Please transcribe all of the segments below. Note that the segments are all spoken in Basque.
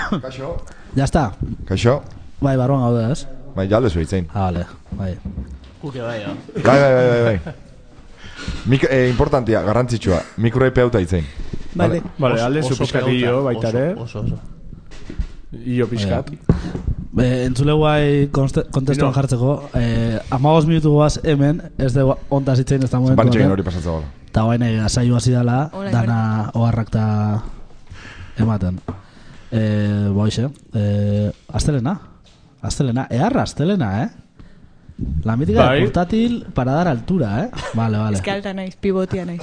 Kaixo. Ya está. Kaixo. Bai, barruan gaude, ez? Bai, jalde zuitzein. Vale, bai. Kuke bai, jo. Bai. Importantia, garrantzitsua. Mikroi peuta itzein. Vale. Vale, alde zu pizkatillo baitare. Oso. Io pizkat. Entzule guai kontestuan jartzeko 15 minutu goaz hemen, ez de ontaz itzein ez da momentu. Bantxegin hori pasatzea gola. Eta guain asaio hasi dela, dana oharrak ta ematen. Boixe, Astelena, earra Astelena, La mítica de portátil para dar altura, Vale. Es que alta naiz, pivotia naiz.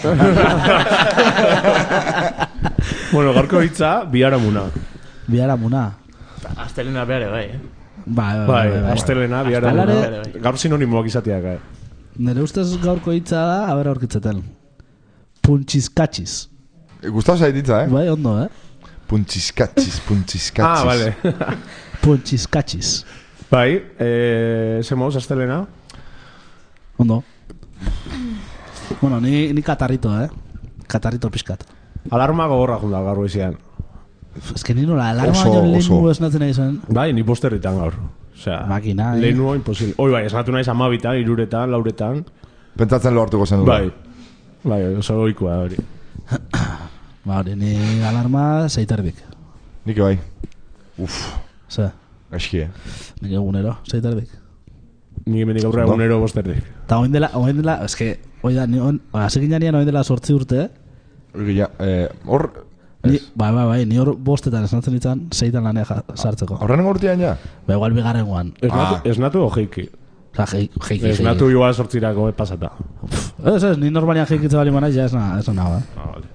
Bueno, gaurko hitza, biharamuna. Astelena bere, bai, Bai, Astelena, biharamuna. Gaur sinonimoak izateak, Nere ustez gaurko hitza da, a ber aurkitzeten. Puntxiskatxiz. Gustavo zaititza, Bai, ondo, Puntxiskatxiz. Ah, vale. Puntxiskatxiz. Bai, zemoz, Astelena? Ondo. Bueno, ni katarrito, Katarrito pixkat. Alarma gogorra junda gaur goizian. Ez que ni nola, alarma baino lehengu esnatzen nahi zen. Bai, ni posterritan gaur. Osea, makina, lehenua imposible. Oi, bai, esnatu naiz 12, 3, 4. Pentsatzen lo hartuko zen. Bai, oso goikoa hori. Ba, hori, ni alarma 6:30. Nik bai. Ze? Gaizki, Nik egunero, 6:30. Nik emendik aurra egunero 5:30. Eta oin dela, eske, oi da, hasi ginean oin dela 8 urte, Hor... Bai, ni hor 5 esnatzen ditzen, 6 lanea sartzeko. Horren urtean ja? Ba, igual bigarren guan. Esnatu o jeiki? Jeiki. Esnatu igual sortzirako pasata. Ez, ni normalian jeikitze bali manaiz, ja ez nago, Vale.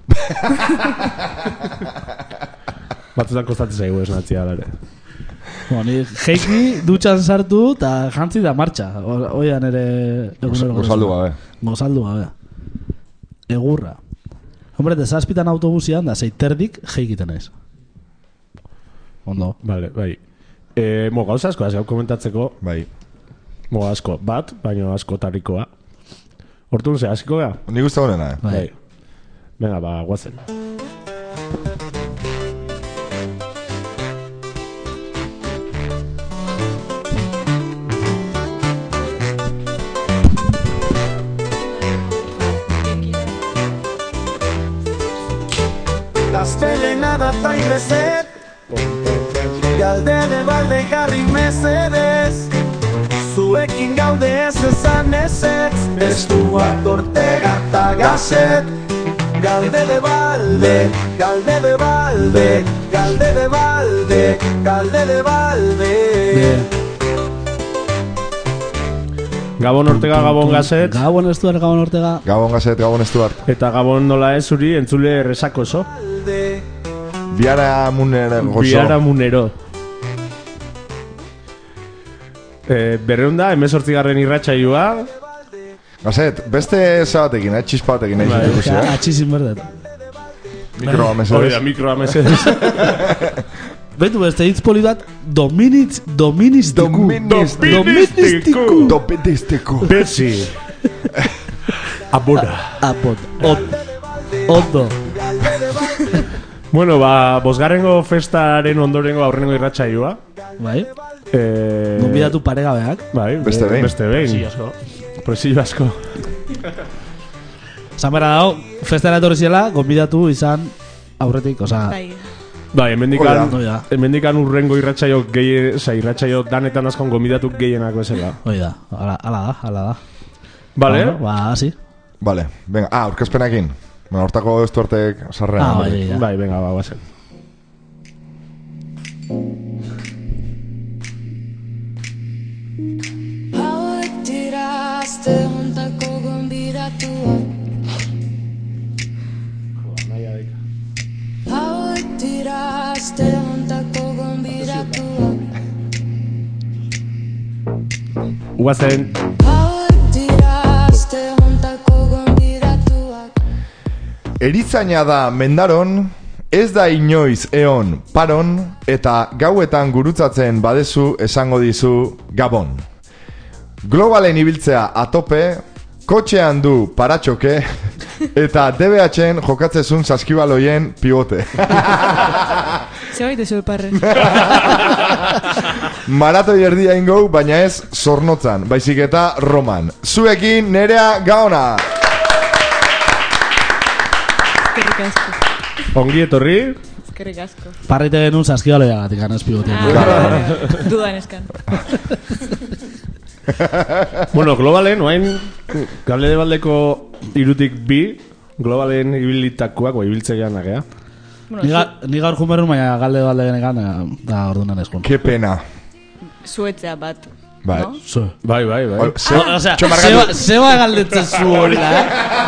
Batzutan kostatzen zaigu esnatzia, ere. Ni jeiki dutxan sartu eta jantzi da martxa. Oian ere... Gozaldu gabe. Egurra. Hombre, desazpitan autobusian da 6:30 jeikiten naiz. Ondo. Vale, bai. Gauza asko, hau komentatzeko. Bai. Asko, bat, baina asko tarikoa. Hortun ze, hasiko ga? Ni gusta honena, Bai. Venga, ba, guazen. Astelena da taibezet Galde de balde jarri mesedez Zuekin gaude ez ezan ezetz Estuak Ortega eta Gazet Galde de balde, galde de balde Galde de balde, galde de balde Gabon Ortega, Gabon Gazet. Gabon Estuart, Gabon Ortega. Gabon Gazet, Gabon Estuart. Eta Gabon nola ez zuri entzule resako oso. Biharamunero gozo. Biharamunero. Berreunda, 18. irratsaioa. Gazet, beste zabatekin, txispa batekin nahi zutukusi, Atxizin berdet. Mikroa mesedez. Hori da, mikroa mesedez. Betu, beste hitz poli bat, doministiku. Besi. Aboda. Ondo. Bueno, ba, 5. festaren ondorengo aurrengo irratsaioa. Bai. Gonbidatu paregabeak. Bai, beste behin. Presillo asko. Zamera dago, festara etorri ziela, gonbidatu izan aurretik, oza... Bai, hemendikan urrengo irratsaio danetan askon gonbidatu gehienak bezala. Oida, ala da. Vale. Ba, hasi. Vale, venga, aurkezpenakin. Bueno, hortako Estuartek sarrean. Bai, venga, ba, guazen. Hauek dira aste hontako gonbidatuak. Hauek dira aste hontako gonbidatuak. Guazen. Hauek dira aste hontako gonbidatuak. Erizaina da mendaron, ez da inoiz eon paron, eta gauetan gurutzatzen badezu esango dizu Gabon. Globalen ibiltzea atope, kotxean du paratxoke, eta DBH-en jokatzezun saskibaloien pivote. Zebait ez parre. Maratoi erdia ingo, baina ez Zornotzan, baizik eta Roman. Zuekin Nerea Gaona. Eskerrik asko. Ongi etorri. Eskerrik asko. Parrite genuen saskibaloia gatik, anez pigotik. Dudan eskan. Bueno, globalen, oain, Galde de Baldeko irutik bi, globalen ibilitakoak, ibiltzegean agea. Bueno, Ni gaur jumerun, baina galde balde genekan, da ordunan eskun. Qué pena. zuetzea bat. Bai. No? Bai. Osea, zeba galdetzen zu hori da,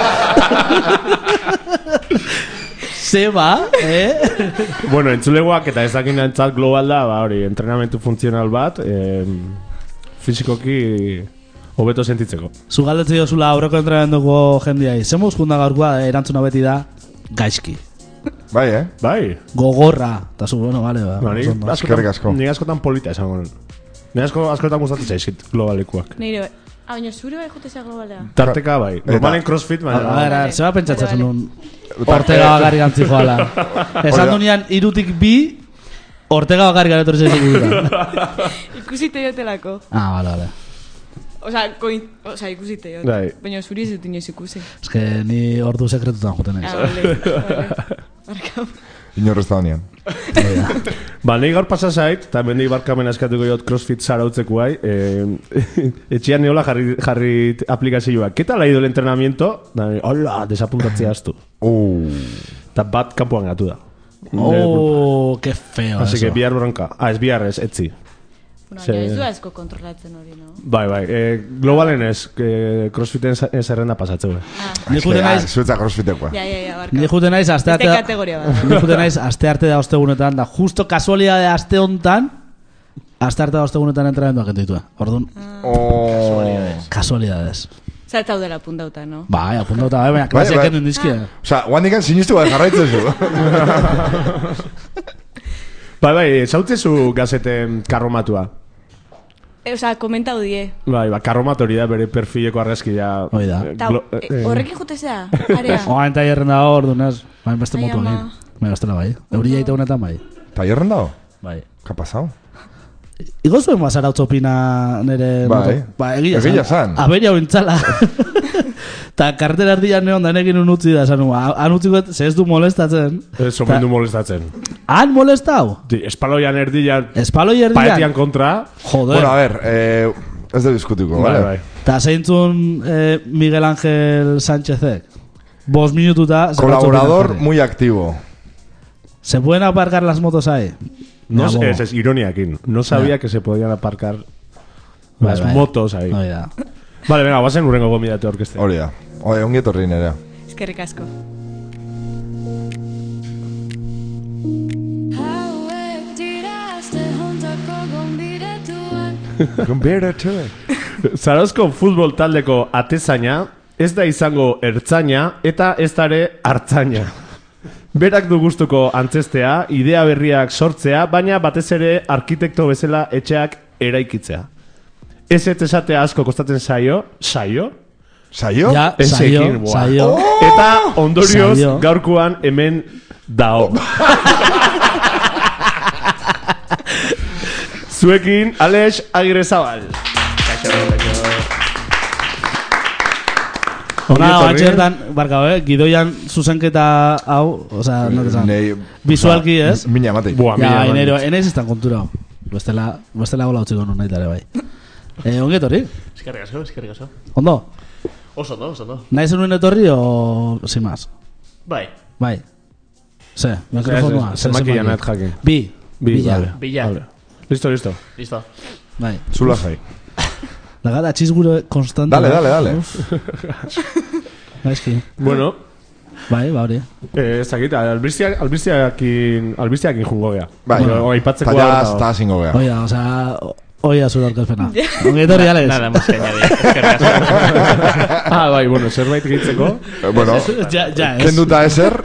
Zeba, Bueno, entzuleguak eta ezakin entzat global da, hori, entrenamentu funtzional bat, fizikoki hobeto sentitzeko. Zu galdetzen diozula aurreko entrenamenduko jendiai. Zemuz junda gaurkoa erantzuna beti da gaizki. Bai, Bai. Gogorra. Eta zu, bueno, vale, ba. Eskerrik asko. Ni askotan polita esango nuen. Ni askotan gustatzen zaizkit globalekuak. Nire, baina zure bai jutezea globalea. Tarteka bai. Normalen crossfit, baina... A ver, zeba pentsatzen nuen Ortega bakarri gantzi joala. Esan dunean irutik bi, Ortega bakarri garetor zeizu. Ikusite jotelako. Vale. Osa, ikusite jot. Bai. Baina zuri ez dut inoiz ikusi. Ez que ni ordu sekretutan juten naiz. Vale. Barkam. Inorrez da honean. Ba, nahi gaur pasa zait, eta mendik barkamen askatuko jot crossfit zarautzeko bai, etxean neola jarri aplikazioa. ¿Qué tal ha ido el entrenamiento? Hola, desapuntatzea astu. Eta bat kampuan gatu da. Qué feo Así eso. que bihar bronka. Ez bihar ez, etzi. Bueno, ez du asko kontrolatzen hori, no? Bai, globalen ez, crossfiten zerrenda pasatzeu. Ni juten naiz, Zuetza crossfitekoa. Ja, barkam. ni juten naiz aste arte. Beste kategoria bat. Ni juten naiz aste arte da ostegunetan da justo kasualidade aste hontan aste arte da ostegunetan entrenamenduak enditu. Orduan, kasualidades. Zat hau dela puntauta, no? Bai, apuntauta, baina klasiak enden dizkia. Osa, guandikan sinistu bai jarraitzen zu. Bai, zautzezu gazeten karromatua. Osa, komentau die. Bai, karromatu hori da bere perfileko argazkia. Hoi da. Horrekin jutezea, area. Oain taierren dago, orduan ez. Baina beste Ai, motu ama. egin. Baina bestela bai. Euria ite honetan bai. Taierren dago? Bai. ¿Qué ha pasado? Igo zuen bazara utzopina nere Bai. Ba, egia Egia zan. Aberia hointzala. Ta kartera erdian neon danekin unutzi da, esan han utziko, ze ez du molestatzen. Ez omen du molestatzen. Han molestau? Espaloian erdian, Espaloi erdian? paetian kontra. Joder. Bueno, a ver, ez da diskutiko, Bai. Ta zeintzun Miguel Ángel Sánchezek 5 minututa Colaborador muy activo. ¿Se pueden aparcar las motos ahí? No, Nabo. es ironiakin. No sabía que se podían aparcar las Bai. motos ahí. Hoi da. Vale, venga, guazen urrengo gomidate orkeste. Hori da. Ongi etorri Nerea. Eskerrik asko. Hauek dira aste hontako gonbidatuak. Gonbidatu. Zarauzko futbol taldeko atezaina, ez da izango ertzaina eta ez dare hartzaina. Berak du gustuko antzestea, idea berriak sortzea, baina batez ere arkitekto bezala etxeak eraikitzea. Ez esatea asko kostatzen saio? Saio? Ja, Ezekin, buah. saio. Eta ondorioz Saio. gaurkoan hemen dao. Zuekin Alex Agirrezabal. Ona, batxertan, barka, gidoian zuzenketa hau, oza, no te visualki, ez? Mina matei. Buah, Ja, enero, enaiz estan kontura. Bestela gola utziko nun nahi tare, bai. Ongi etorri? Eskerrik asko. Ondo? Oso ondo. Nahi zenuen etorri o... sin más? Bai. Bai. Ze, mikrofonua. Zenbaki janet jakin. Bi. Bila. Vale. Bila. Vale. Listo. Bai. Zula jai. Lagada txizgure konstante. Dale. Baizki. Bueno, Bai, ba hori. ez dakit, albisteakin jungo gea. Bai. Aipatzeko Ta ja está singo gea. Oia, osea... Oia zure aurkezpena. Ongi etorri, Alex. Nada más que añadir. Eskerrik asko. Bai, bueno, zerbait gehitzeko. Bueno, Ja, ez. kenduta ezer.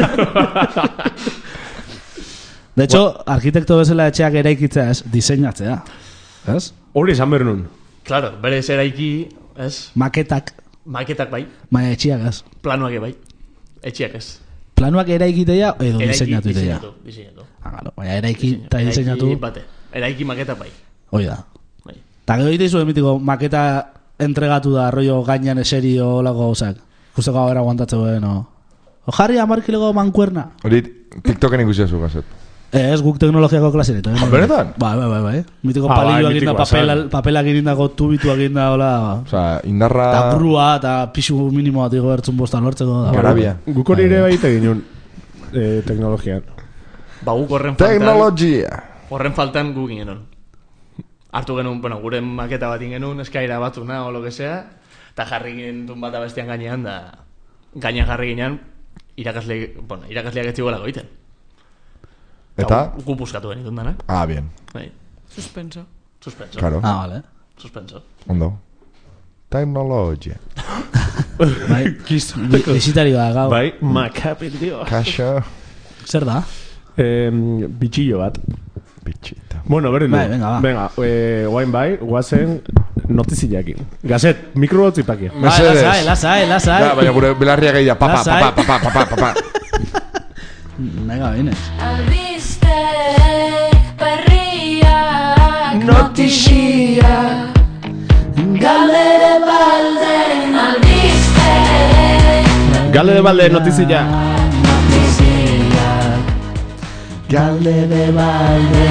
De hecho, arkitekto bezala etxeak eraikitzea ez, diseinatzea. Ez? Hori esan behar nun. Claro, berez eraiki, ez? Maketak, Maketak bai, baina etxeak ez. planuak bai. Etxiak ez. planuak eraikitea edo diseinatu itea. Diseinatu. Baina eraiki eta diseinatu. Bate. Eraiki maketa bai. Hoi da. Bai. Eta gero egite izu emitiko maketa entregatu da rollo gainan eserio olako gauzak. Justeko agera aguantatzeko no. Jarri 10 kilego mankuerna. Hori TikToken ikusia zu gazet. Ez guk teknologiako klaseneto. Benetan? Bai. Mitiko palilloak inda, papelak indako tubituak inda, hola. Osa, indarra... Eta brua, eta pixu minimoa digo ertzun bostan lortzeko. Garabia. Guk hori ere baita ginen teknologian. Ba, guk horren faltan... Teknologia. Horren faltan guk ginen. Hartu genuen, bueno, gure maketa bat genuen, eskaira batzuna, o lo que sea, eta jarri ginen bat abestian gainean, da... Gainean jarri ginen, irakasleak ez zigolako egiten. Eta? Gu buskatu genitun dana. Ah, bien. Suspenso. Claro. Ah, vale. Suspenso. Ondo. Teknologia. Bai, bizitari bat, gau. Bai, makapil dio. Kaixo. Zer da? Bitxillo bat. Bitxita. Bueno, berri Bai, venga, va. Venga, guain bai, guazen notiziakin. Gazet, mikro hotzi pakia. Mesedes. Lasai. Ja, baina gure belarriak egia. Papa. Venga, bine. Albiste berria Notizia Galere balde Albiste Gale de balde notizia. Galde de balde.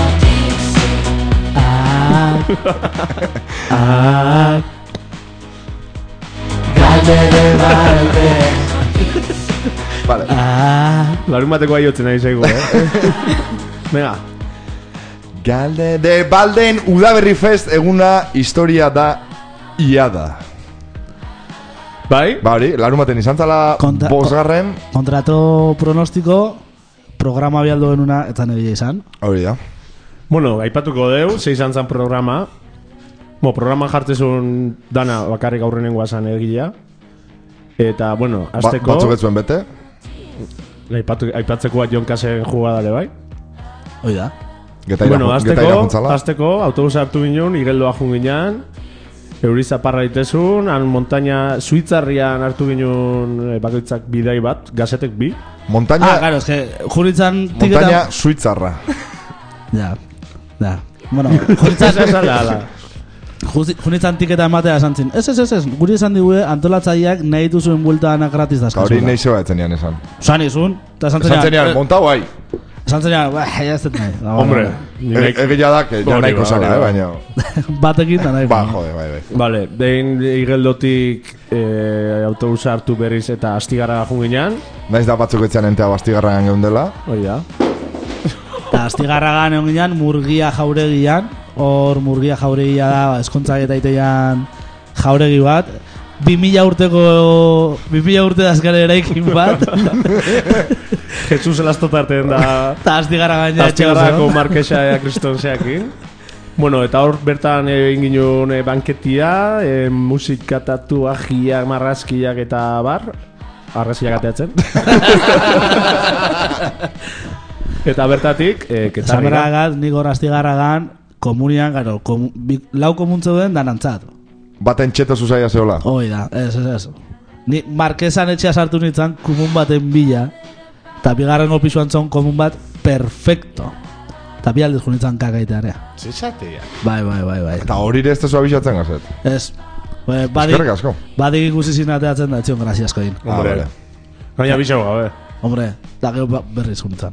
Galde de balde Vale. Larun bateko aiotzen nahi zaigu, Venga. Galde de balden Udaberri Fest eguna historia da iada. Bai? Ba hori, larun baten izan zala bosgarren. Kontrato pronostiko programa bialdo genuna etzan egia izan. Hori da. Bueno, aipatuko deu, ze izan zan programa. Programa jartzezun dana bakarrik aurrenengoa zan egila. Eta, bueno, azteko... Batzuk etzuen bete. Aipatzeko bat Jonkasen jugadare bai. Hoi da. Getaira juntzala. Azteko, autobusa hartu ginen, igeldoa jun ginen, euriza parra ditezun, han montaña Suitzarrian hartu ginen bakoitzak bidai bat, gazetek bi. Montaña... claro, es que juritzan tiketa... Montaña Suitzarra. Ja. Bueno, junitzan tiketa ematea esan zin. Ez, guri esan digue antolatzaileak nahi dituzuen bueltana gratis dazkazuela. Hori nahi zeba etzenean esan. Zan izun, eta esan zenean, montau bai. Esan zenean, ja ez dut nahi. Hombre, egia da, que ja nahiko zala, baina... Batekin da nahi. Ba, jode, bai. Vale, dein igeldotik autobusa hartu berriz eta Astigarra jun ginean. Naiz da batzuk etzean entea Astigarragan geundela. Hoi da. Eta Astigarragan egon ginean, Murgia jauregian. Hor Murgia jauregia da, eskontzak eta itean jauregi bat. 2000 urte dazkare eraikin bat. Jesus elastotarten da. Eta Astigarragan ja Astigarrako markesa ea kristonseakin. Bueno, eta hor bertan egin ginen banketia, musika, tatuajiak, marrazkiak eta bar. Arraziak ateatzen. Eta bertatik, Zaberragat, nik hor Astigarragan, komunian, gero, lau komuntze duen danantzat. Baten txeto zuzaia zeola. Hoi da, ez. Ni markesan etxea sartu nintzen komun baten bila, eta bigarren opisuan zon komun bat perfecto. Eta bi aldiz junitzen kakaitearea. Zizatea. Bai. Eta hori ere ez tezu abisatzen gazet. Ez. Eskerrik asko. Badik ikusi zinateatzen da, etxion graziasko egin. Hombre. Gaina bisau gabe. Hombre, da gero berriz junitzen.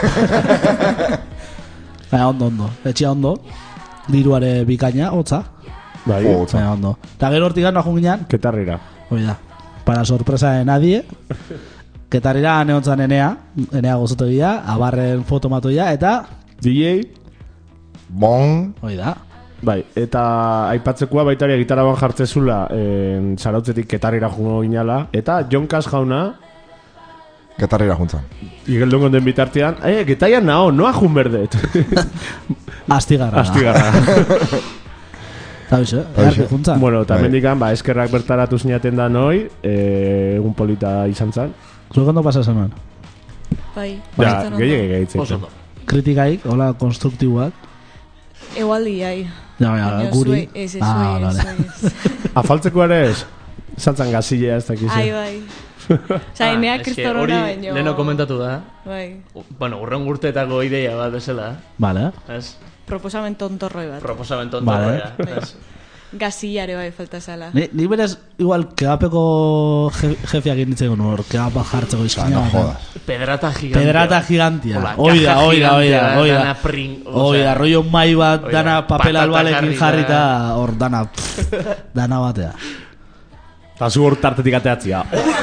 Baina ondo. Etxea ondo. Diruare bikaina, hotza. Bai, baina ondo. Eta gero hortik gana junginan. Ketarrira. Hoi da. Para sorpresa de nadie. Ketarrira neontzan Enea gozotegia, abarren fotomatoia, eta... DJ. Bon. Hoi da. Bai, eta aipatzekoa baitaria gitaraban jartzezula zarautzetik Ketarrira jungo ginala. Eta Jonkas jauna... Ketarrira juntzan. Igeldon den bitartean, getaian nao, noa jun berdet. Astigarra. Eta bixe, egarki juntzan. Bueno, eta mendikan, eskerrak bertaratu zinaten da noi, egun polita izan zan. Zuek ondo pasa zenuen? Bai. Ja, gehiagitzen. Kritikaik, hola, konstruktiboak. Egualdi, ai. Ja, guri. Ez. Afaltzeko ere ez? Zantzan gazilea ez dakizu. Ai, bai. Osa, enea kristorona hori baino. leheno komentatu da. Bai, Bueno, urren urteetako ideia bat bezala. Vale. Ez? proposamen tontorroi bat. Proposamen Vale. tontorroia. Ez? Gazillare bai falta zala. Ni berez, igual, kebapeko jefeak inditzeko nor, kebapa jartzeko izkina. No jodas. Pedrata gigantea. Pedrata gigantia. Hola, Oida, caja oida, gigantea, oida. dana pring, Oida, rollo mai bat, oida, dana papel patata albalekin jarrita. jarrita, hor dana, dana batea. Eta zu hor tartetik ateatzia.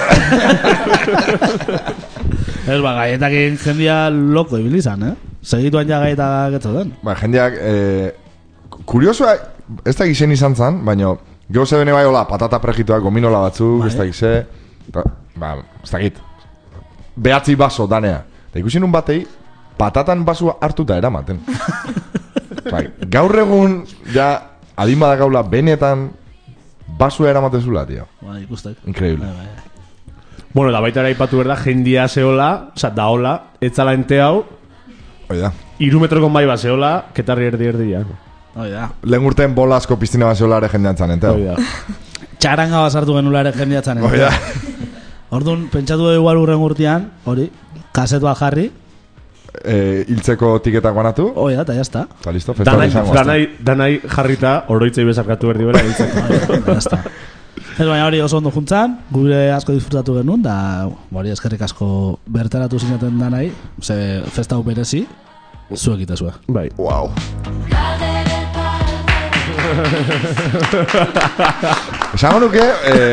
Ez ba, gaietakin jendia loko ibilizan, Segituan ja gaietak etzoten. Ba, jendeak, kuriosoa, ez da gizen izan zan, baina gero zebene bai hola, patata prejitoak, gominola batzuk, ez da gize, ba, ez da git, behatzi baso danea. Eta ikusi nun batei, patatan basua hartuta eramaten. Bai, gaur egun, ja, adin badakaula, benetan, basua eramaten zula, tio. Ba, ikustek. Increíble. Bueno, da baita ere aipatu berda, jendia zehola, oza, da hola, etzala ente hau, Oida. 3 metroko mai bat zehola, ketarri erdi-erdian. Oida. Lehen urtean bolazko piztina bat zeolare jendean zanen, teo. Oida. Txaranga basartu genula ere jendiatzen. Oida. Orduan, pentsatu dugu igual urren urtean, hori, kasetu bat jarri, Hiltzeko tiketak banatu, oida, eta jazta. eta listo, festa hori izango. Danai jarrita, oroitzei bezarkatu berdi bera hiltzeko. Jazta. Ez baina hori oso ondo juntzan, gure asko disfrutatu genuen, da hori eskerrik asko bertaratu zinaten da nahi, ze festa hau berezi, zuek itazue. Bai. Wow. Esango nuke,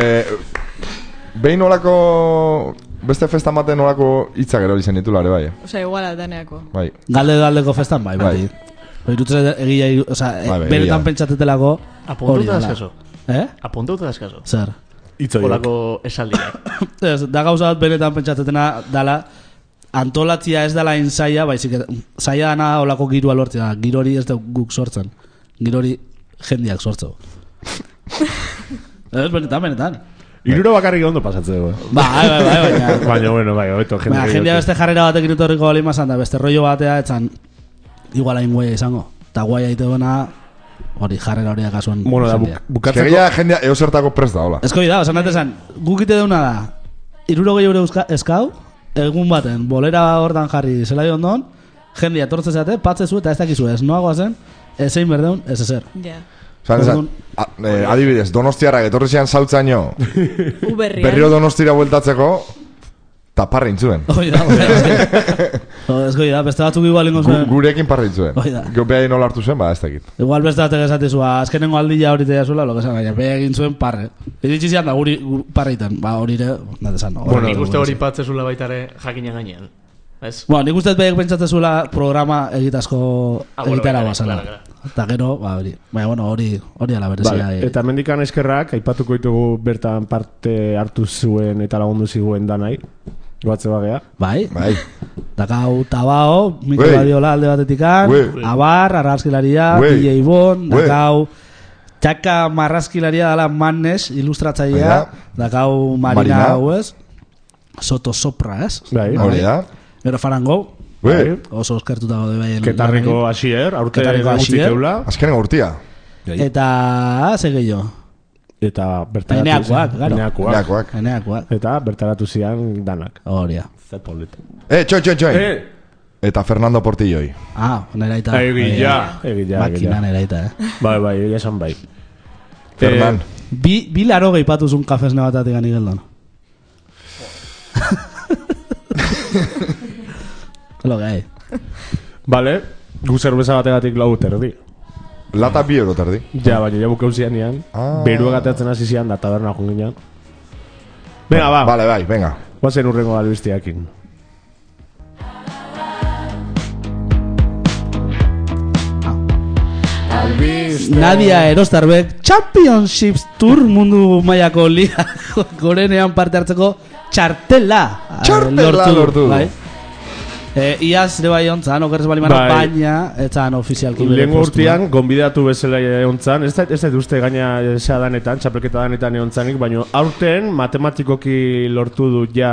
behin olako, beste festa maten olako hitzak erori zen ditulare, bai. Osa, iguala daneako. Bai. Galde-galdeko festan, bai, beti. Irutze egia, oza, Bai, benetan egia. pentsatetelako hori Apuntuta dela. eskaso. Apuntuta eskaso. Zer? Itzoiek. Olako esaldiak. Ez, da gauza bat benetan pentsatetena dala, antolatzia ez dala inzaia, baizik, zaila dana olako girua lortzea, girori ez da guk sortzen, girori jendiak sortzeu. Ez, benetan. Iruro bakarrik ondo pasatzen dugu. Baina, Baina, bueno, bai, obeto jendia beste jarrera batekin etorriko bali mazan da, beste rollo batea etzan igual hain guaia izango. Eta guaia ite duena, hori jarrera hori akasuan Bueno, da, jendia. bukatzeko... Eskegia jendea eosertako prest da, hola. Ezko da, osan natezan, guk ite deuna da, 60 € eskau, egun baten, bolera hortan jarri zelai ondon, jendia etortzen zate, patzezu eta ez dakizu ez, noagoa zen, ezein berdeun, ez ezer. Ja. Osan, adibidez, donostiarrak etorri zian zautzaino, Uberrian. berriro donostira bueltatzeko, taparri intzuen. Oida, ezko da, beste batzuk igual ingo zuen. Gurekin parri intzuen. Oida. Gero beha nola hartu zuen, ba, ez dakit. Igual beste batek esatizu, azkenengo aldila hori teia zuela, lo que esan, baina beha egin zuen parre. Iritsi zian da, guri parreiten, ba hori ere, natesan. Bueno, nik uste hori patzezula baitare jakina gainean. Ez? Bueno, nik uste behek pentsatzezula programa egitazko egitara bazala. Eta gero, ba hori. Baina, bueno, hori ala berezia. Vale. Eta mendikan eskerrak, aipatuko ditugu bertan parte hartu zuen eta lagundu ziguen danai. Goatze bagea. Bai. Bai. Dakau Tabao, Mikel Ui. Badiola alde batetikan, Ui. Abar, Arrazkilaria, Ui. DJ Ibon, Ui. dakau Txaka Marrazkilaria dala Mannes, ilustratzailea, Baina. dakau Marina Marina. Huez, Soto Sopra, ez? Bai. Hori da. Gero Farango, Ui. oso eskertuta gaude bai. Ketarriko Asier, aurte Ketarriko gutxi Asier. teula. Azkenen urtia. Eta, ze gehiago? Eta bertaratu Eneakoak, claro. Eneakoak. Eneakoak. Eta bertaratu zian danak. Horia. Zepolit. Txoin. Eta Fernando Portilloi. Ah, neraita. Egila. Makina neraita, Bai, egia esan bai. Fernan. Bi laro geipatuzun kafesne batatik gani geldon. Lo que hay. Vale, gu zerbeza bategatik lau terdi. Lata 2 euro terdi. Ja, baina ja bukeu zian nian. Berua gateatzen hasi zian da taberna joan ginean. Venga, ba. Vale, bai, venga. Guazen urrengo albistiakin. Nadia Erostarbek Championships Tour mundu mailako liga gorenean parte hartzeko txartela Lortu. Bai. Iaz ere bai ontzan, okerrez balimano, Bai. baina etzan ofizialki bere Lehengo postua. urtean, gonbidatu bezala eontzan, ez da uste gaina danetan, txapelketa danetan eontzanik, baina aurten matematikoki lortu du ja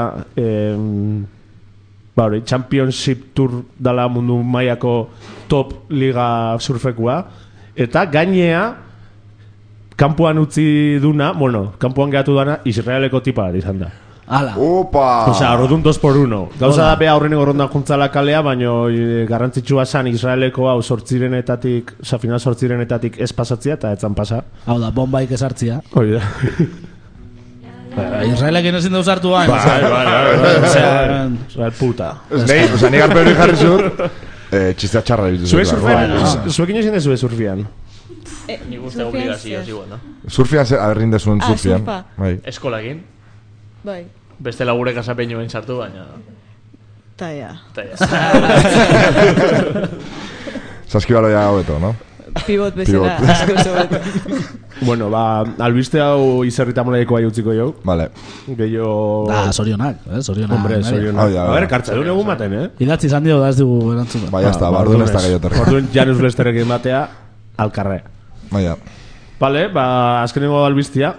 hori, Championship Tour dala mundu mailako top liga surfekua, eta gainea kanpoan utzi duna, bueno, kanpoan geratu dana Israeleko tipa bat izan da. Ala. Opa! Osea, orduan 2x1. Gauza da bea aurreneko rondan juntzala kalea, baina garrantzitsua san Israeleko hau final 8 ez pasatzea eta etzan pasa. Hau da, bombaik esartzia. Hoi da. Israelekin ezin dauz hartu bain. Israel puta. Ni garpero jarri zur, txistea txarra ditu. Zue surfean, zuekin ezin dezu surfean. Nik uste obligazioa ziguan, no? Surfian zer, aberrin dezuen surfian. surfa. Bai. Eskolakin. Bai. Beste lagure kasapeñoen sartu, baina... Ta ja. Saskibalo ya hobeto, no? Pivot bezala. Asko sobeto. Bueno, albiste hau izerrita moleiko bai utziko jau. Vale. Gehiago... Da, sorionak, sorionak. Hombre, sorionak. A ver, kartzelun egun baten, Idatzi izan dio, da ez dugu erantzuna. Bai, hasta, bardun ez da gehiatorri. Orduan Janus Lesterrekin batea, alkarre. Bai, da. Vale, azkenengo albistia.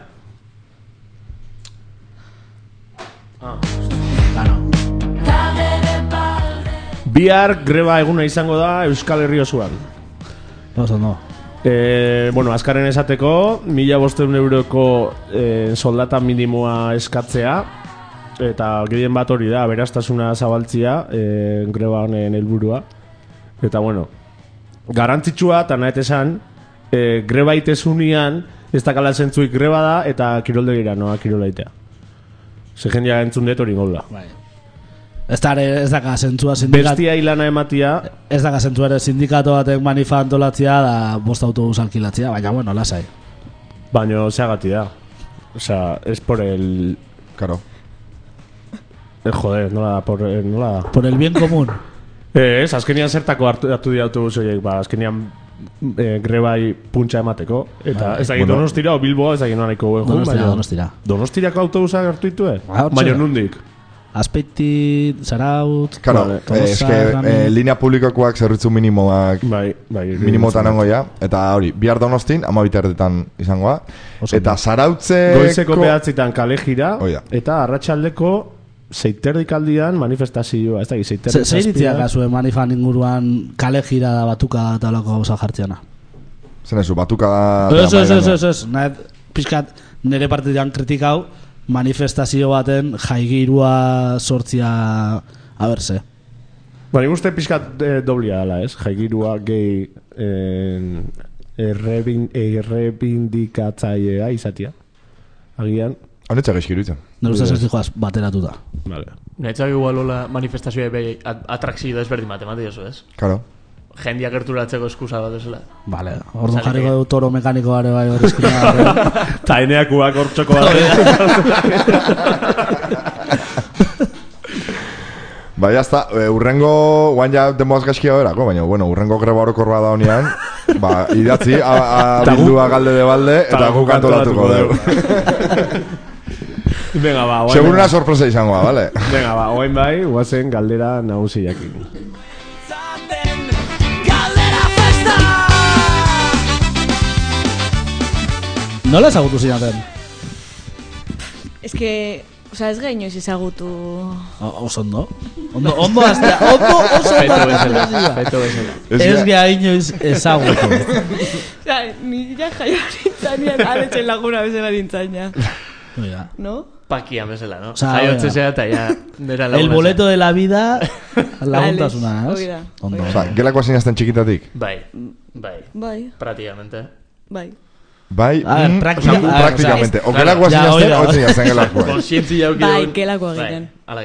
Bihar greba eguna izango da Euskal Herri osoan. Oso no. Bueno, azkaren esateko 1.500 euroko soldata minimoa eskatzea eta gehien bat hori da, beraztasuna zabaltzia greba honen helburua. Eta bueno, garantzitsua eta nahet esan greba itezunian ez da kala zentzuik greba da eta kiroldegira noa kirolaitea. Ze jendia entzun dut hori gola. Ez da zentzua sindikat... Bestia hilana ematia... Ez da zentzua ere sindikato batek manifa antolatzea da bost autobus alkilatzea, baina bueno, lasai. Baina zeagati da. Osea, es por el... Claro. Joder, nola da. Por el bien común. Ez, azkenian zertako hartu di autobus horiek, azkenian grebai puntxa emateko. Eta ez dakit Donostira o Bilboa ez dakit nahiko guen. Donostira. Donostirako autobusak hartu ditue? Baina nundik? Azpeiti, Zaraut... Claro, es que linea publikokoak zerbitzu minimoak minimotan nango ja. Eta hori, bihar Donostin, 12 izangoa. Eta Zarautzeko... Goizeko behatzitan kale jira, eta arratsaldeko 6:30 aldian manifestazioa. Ez da, 6:30. Zer itziak azue manifan inguruan kale jira da batuka eta lako gauza jartzeana? Zer nezu, batuka da... Ez. Nahet, pixkat, nire partidan kritikau, manifestazio baten jaigirua sortzia aberse. Nik uste pixkat doblia dela, ez? Jaigirua gehi errebindikatzailea izatia. Agian. Honetxa gaizkiru itzen. Nire ustez ez dijoaz bateratuta. Netzak igual hola manifestazioa behi atrakzio desberdin matematik oso, ez? Claro. Jendia gerturatzeko eskusa bat ezela. Vale, orduan jarriko du toro mekaniko gare bai horrezkina. Ta eneakuak hortxoko bat. Bai, jazta, urrengo, guan ja denboaz gaizkia berako, baina, bueno, urrengo greba orokorra da honean, idatzi, bildua galde de balde, eta guk antolatuko dugu. Venga, ba, oain... Seguruna sorpresa izangoa, vale? Venga, ba, oain bai, guazen galdera nagusiakin. Nola ezagutu zinaten? Ez que... Osa, ez gainoiz ezagutu... Oso ondo. Ondo aztea. Ondo oso Feto bezala. Ez gainoiz ezagutu. Osa, nira jaio nintzanean aletxen laguna bezala nintzaina. No? Pakian bezala, no? Jaiotze zera eta ya... El boleto de la vida laguntasuna, ez? Ondo. Osa, gelako asinazten txikitatik? Bai. Prácticamente. Bai, prácticamente. O gelako asinazten, oetzen jazten gelakoa. Konsientzi jauk bai, gelako egiten. Ala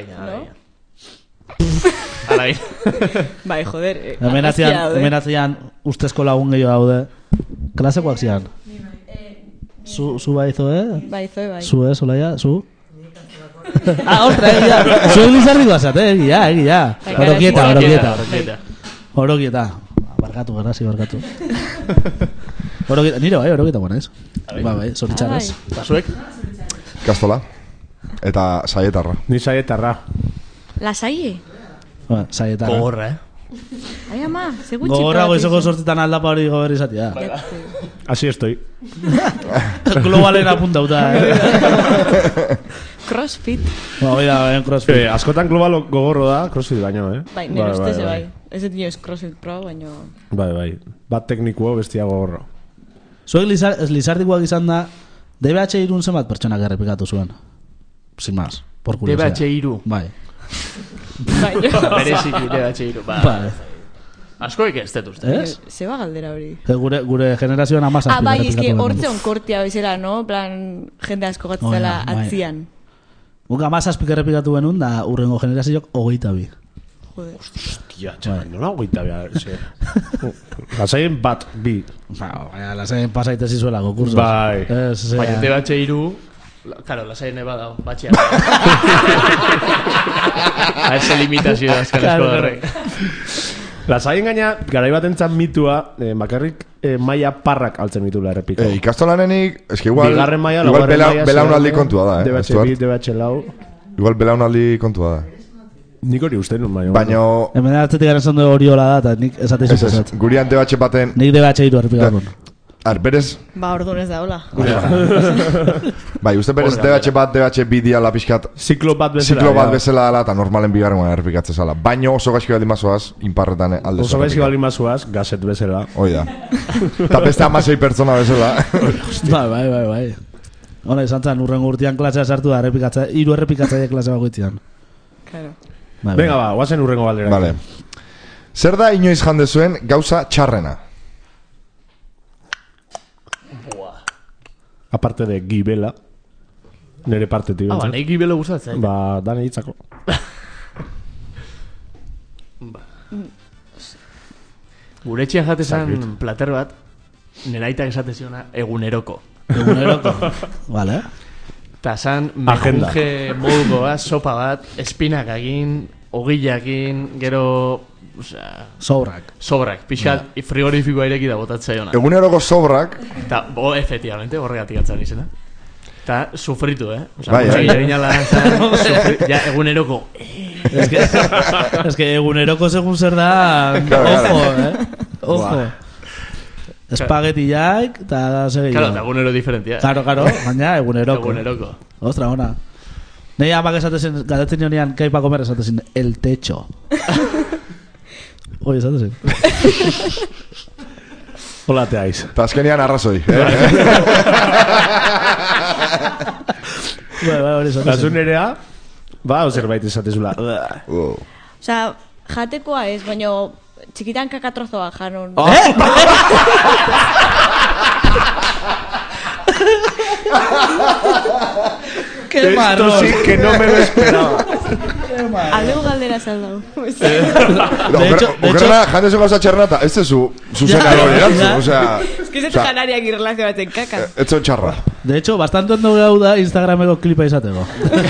gina. Bai, joder. Hemenatzean ustezko lagun gehiago daude. Klasekoak zian? Zu baizo, Bai. Zu, Olaia, zu? Ostra, egia. Zu eglizardiko azat, egia. Orokieta. Barkatu, barkatu. Nire bai, orokieta guan ez. Bai, zoritxarrez. Zuek? Kastola. Eta saietarra. Ni saietarra. La saie? Saietarra. Gogorra, Ai, ama, segutxiko. Gogorra goizoko sortzitan aldapa hori goberri izatea. Así estoy. Globalen apuntauta, Crossfit. Crossfit. Askotan global gogorro da, crossfit baino, Bai, nire ustez bai. Ez dut nioz crossfit pro, baino... Bai. Bat teknikuo bestia gogorro. Zuek lizardikoak izan da, DBH irun zenbat pertsonak errepikatu zuen. Sin más. Por curiosidad. DBH3. Bai. Bereziki DBH3. Bai. Askoik ez dut uste. Ez? Zeba galdera hori. Gure generazioan amazazpi. Bai, eski hortze onkortia bezala, no? Plan, jende asko gatzela Bai. atzian. Guk amazazpik errepikatu genuen, da urrengo generazioak 22. Joder. Hostia, txan, nola hogeita behar, Lasaien bat, bi. Baina, lasaien pasaite zizuelako kursos. Bai. Baina DBH3, claro, lasaien eba dago, batxean. A ese limitazio azken asko darrek. Lasaien gaina, garai bat entzan mitua, bakarrik maia parrak altzen mitula errepiko. Ikastolanenik, eski igual... Bigarren maia, igual laugarren maia... belaunaldi kontua da, DBH2, DBH4... Igual belaunaldi kontua da. Nik hori uste nun, baina... Baina... Hemen atzetik garen zondo hori hola da, eta nik esate zuzat. Gurian DBH baten... Nik DBH3 errepikatun. Berez... Ba, orduan ez da, hola. Bai, uste berez DBH bat, DBH bi diala pixkat... Ziklo bat bezala dela, eta normalen bigarren errepikatzen zala. Baina oso gaizki baldin mazoaz, inparretan alde oso gaizki baldin mazoaz, gazet bezala. Hoi da. Eta beste 16 pertsona bezala. Bai. Hora, izan zan, urrengo urtean klasea sartu da, 3 errepikatzaile klase bagoitzean. Claro. Venga, ba, guazen urrengo galdera. Vale. Zer da inoiz jande zuen gauza txarrena? Aparte de gibela. Nere partetik. Ba, nahi gibelo gustatzen. Ba, dane hitzako. Gure etxean jatezan plater bat, neraitak esate ziona eguneroko. Eguneroko. Vale. Ta san mejunge modukoa, sopa bat, espinak egin, ogillakin, gero... Sobrak, pixat, frigorifikoa ireki da botatzaiona. Eguneroko sobrak. Ta, efectivamente, horregatik atzan izena. Ta, sufritu, Bai, ja, eguneroko. Es que eguneroko segun zer da... Ojo, Ojo. Espaguetiak, eta segei. Claro, eta egunero diferentia. Claro, baina eguneroko. Eguneroko. Ostra, ona. Nei amak esatezen, gatetzen jonean, kaipa comer esatezen, el techo. Oi, esatezen. Hola, te aiz. Eta azkenian arrazoi. Hori esatezen. Azun erea, ba, zerbait esatezula. Osa, jatekoa ez, baina txikitan kakatrozoa janon. Qué marrón. Esto sí que no me lo esperaba. Aldeu galdera saldau. Okerrena, jande zu gauza txarrena, ez zu zena hori erantzu, osea... Es que ez janariak irrelazioatzen kaka. Ez zo txarra. De hecho, bastante ondo gau da Instagrameko klipa izateko.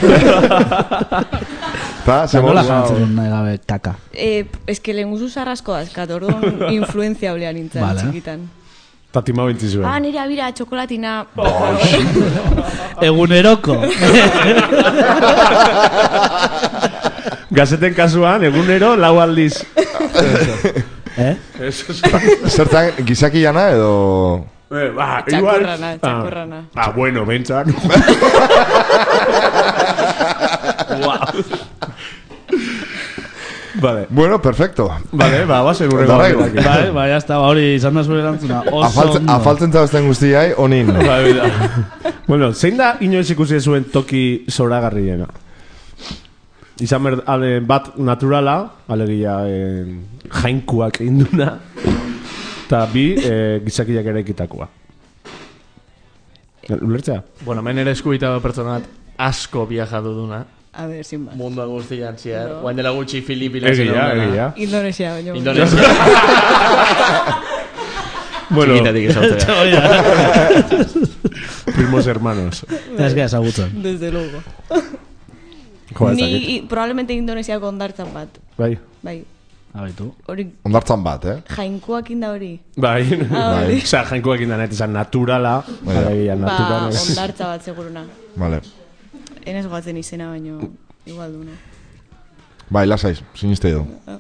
Ta, nola jantzen nahi gabe kaka. Es que lehen guzu zarrasko azkat, orduan influenzia olean nintzen txikitan. Tatima bentzizuen. Nire abira, txokolatina... Eguneroko. Gazeten kasuan, egunero, 4 aldiz. Zertan, gizaki jana edo... Txakurrana. Bueno, bentzak. Vale. Bueno, perfecto. Vale, ba, bazen urrego. Ba, ya está, hori izan da zure erantzuna. Afaltzen zabazten guztiai, onin. Bueno, zein da inoiz ikusi zuen toki zoragarriena? Izan bat naturala, alegia jainkuak induna, eta bi gizakiak ere ekitakoa. Ulertzea? Bueno, men ere eskubita pertsonat asko viajatu duna. A ver, sin más. Munduan guztian ziar. Guain dela gutxi Filipina. Egia. Indonesia, baina. Indonesia. Bueno. Txikitatik esautzea. Primos hermanos. Ez gara esagutzen. Desde luego. Ni probablemente Indonesiako ondartzan bat. Bai. Abaitu. Ondartzan bat, Jainkoak inda hori. Bai. Osa, jainkoak inda nahi, esan naturala. Ondartza bat, seguruna. Vale. Enez goatzen izena, baino igual du, no? Bai, lasaiz, siniste edo.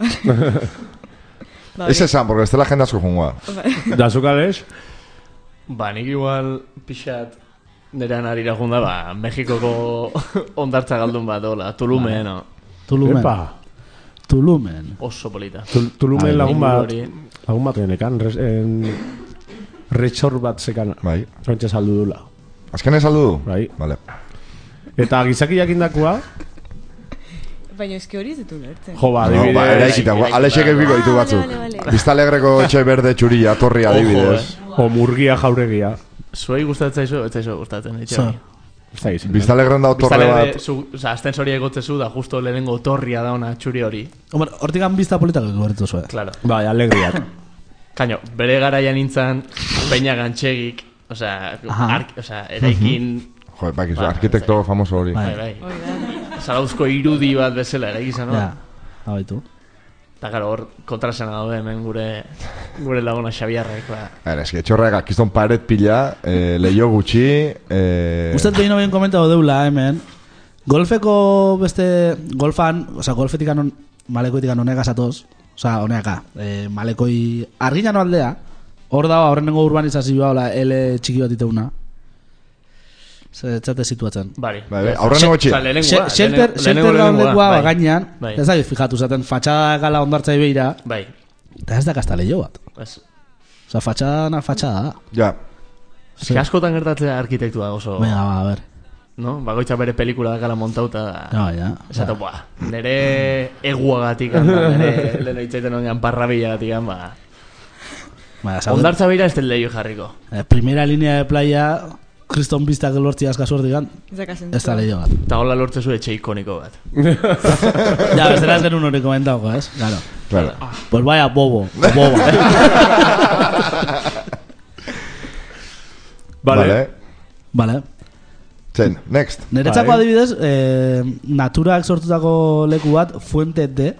Ez esan, porque ez dela jende asko jungoa. Da, zukales? Ba, nik igual pixat nerean arira junda, ba, Mexikoko ondartza galdun bat, hola, Tulumen, no? Tulumen. Oso polita. Tulumen lagun bat genekan, resort bat zekan. Bai. Rontxe saldu dula. Azken ez saldu du? Bai. Vale. Eta gizaki jakindakoa, Baina eski hori ez ditu lertzen. jo, ba, No, ba, adibidez, eraikitako. Alexek epiko ditu batzuk. Vale. Biztalegreko etxe berde txuria, torri adibidez. o murgia jauregia. Zuei gustatzen zaizu, ez zaizu gustatzen, etxe Zo. hori. Ez da izin. Biztalegren dao torre Biztanle, bat. oza, astensoria egotzezu da justo lehenengo torria da ona txuri hori. Hombre, hortikan bizta politak egorretu zuen. Claro. Bai, alegriak. Kaino, bere garaian nintzen, peina gantxegik, osea, Aha. eraikin, Jo, bakizu, Ba, arkitekto famoso hori. Bai. bai. Zarauzko irudi bat bezala eraikizan, no? Ja, abaitu. Eta, claro, hor kontrasena daude hemen gure laguna Xabiarrek, ba. Eski, etxorreak akizton paret pila, leio gutxi, Usted behin obien komentatu deula hemen, golfeko beste, golfetik anon, malekoitik anon egazatoz, honeaka, malekoi arginano aldea, hor dago aurrenengo urbanizazioa, hola, L txiki bat iteuna. Zertzate situatzen. Bari. Bai, aurrenengo txi. Oza, lehenengoa. Shelter lehenengoa, daundekoa bai. gainean, Bai. ez da fijatu zaten, fatxada gala ondartzai behira, Bai. eta ez da kastaleio bat. Ez. Osa, fatxada da. Ja, Eski askotan gertatzea arkitektua oso, Venga, ba, a ver. no? Bagoitza bere pelikula dakala montauta da. Ja. Esatu, nere eguagatik, nere lehen hitzaiten honean parrabillagatik, ba. Ba, zaudet, Ondartza beira ez del lehiu jarriko. primera línea de playa, kriston biztak lortzi askasuer digan, Zakasen. ez da leio bat. Eta hola lortzezu etxe ikoniko bat. Ja, bestera ez genuen hori komentauko, ez? Claro. claro. Pues vaya, boba. Vale. Zen, next. Niretzako Bai. adibidez, naturak sortutako leku bat, Fuente D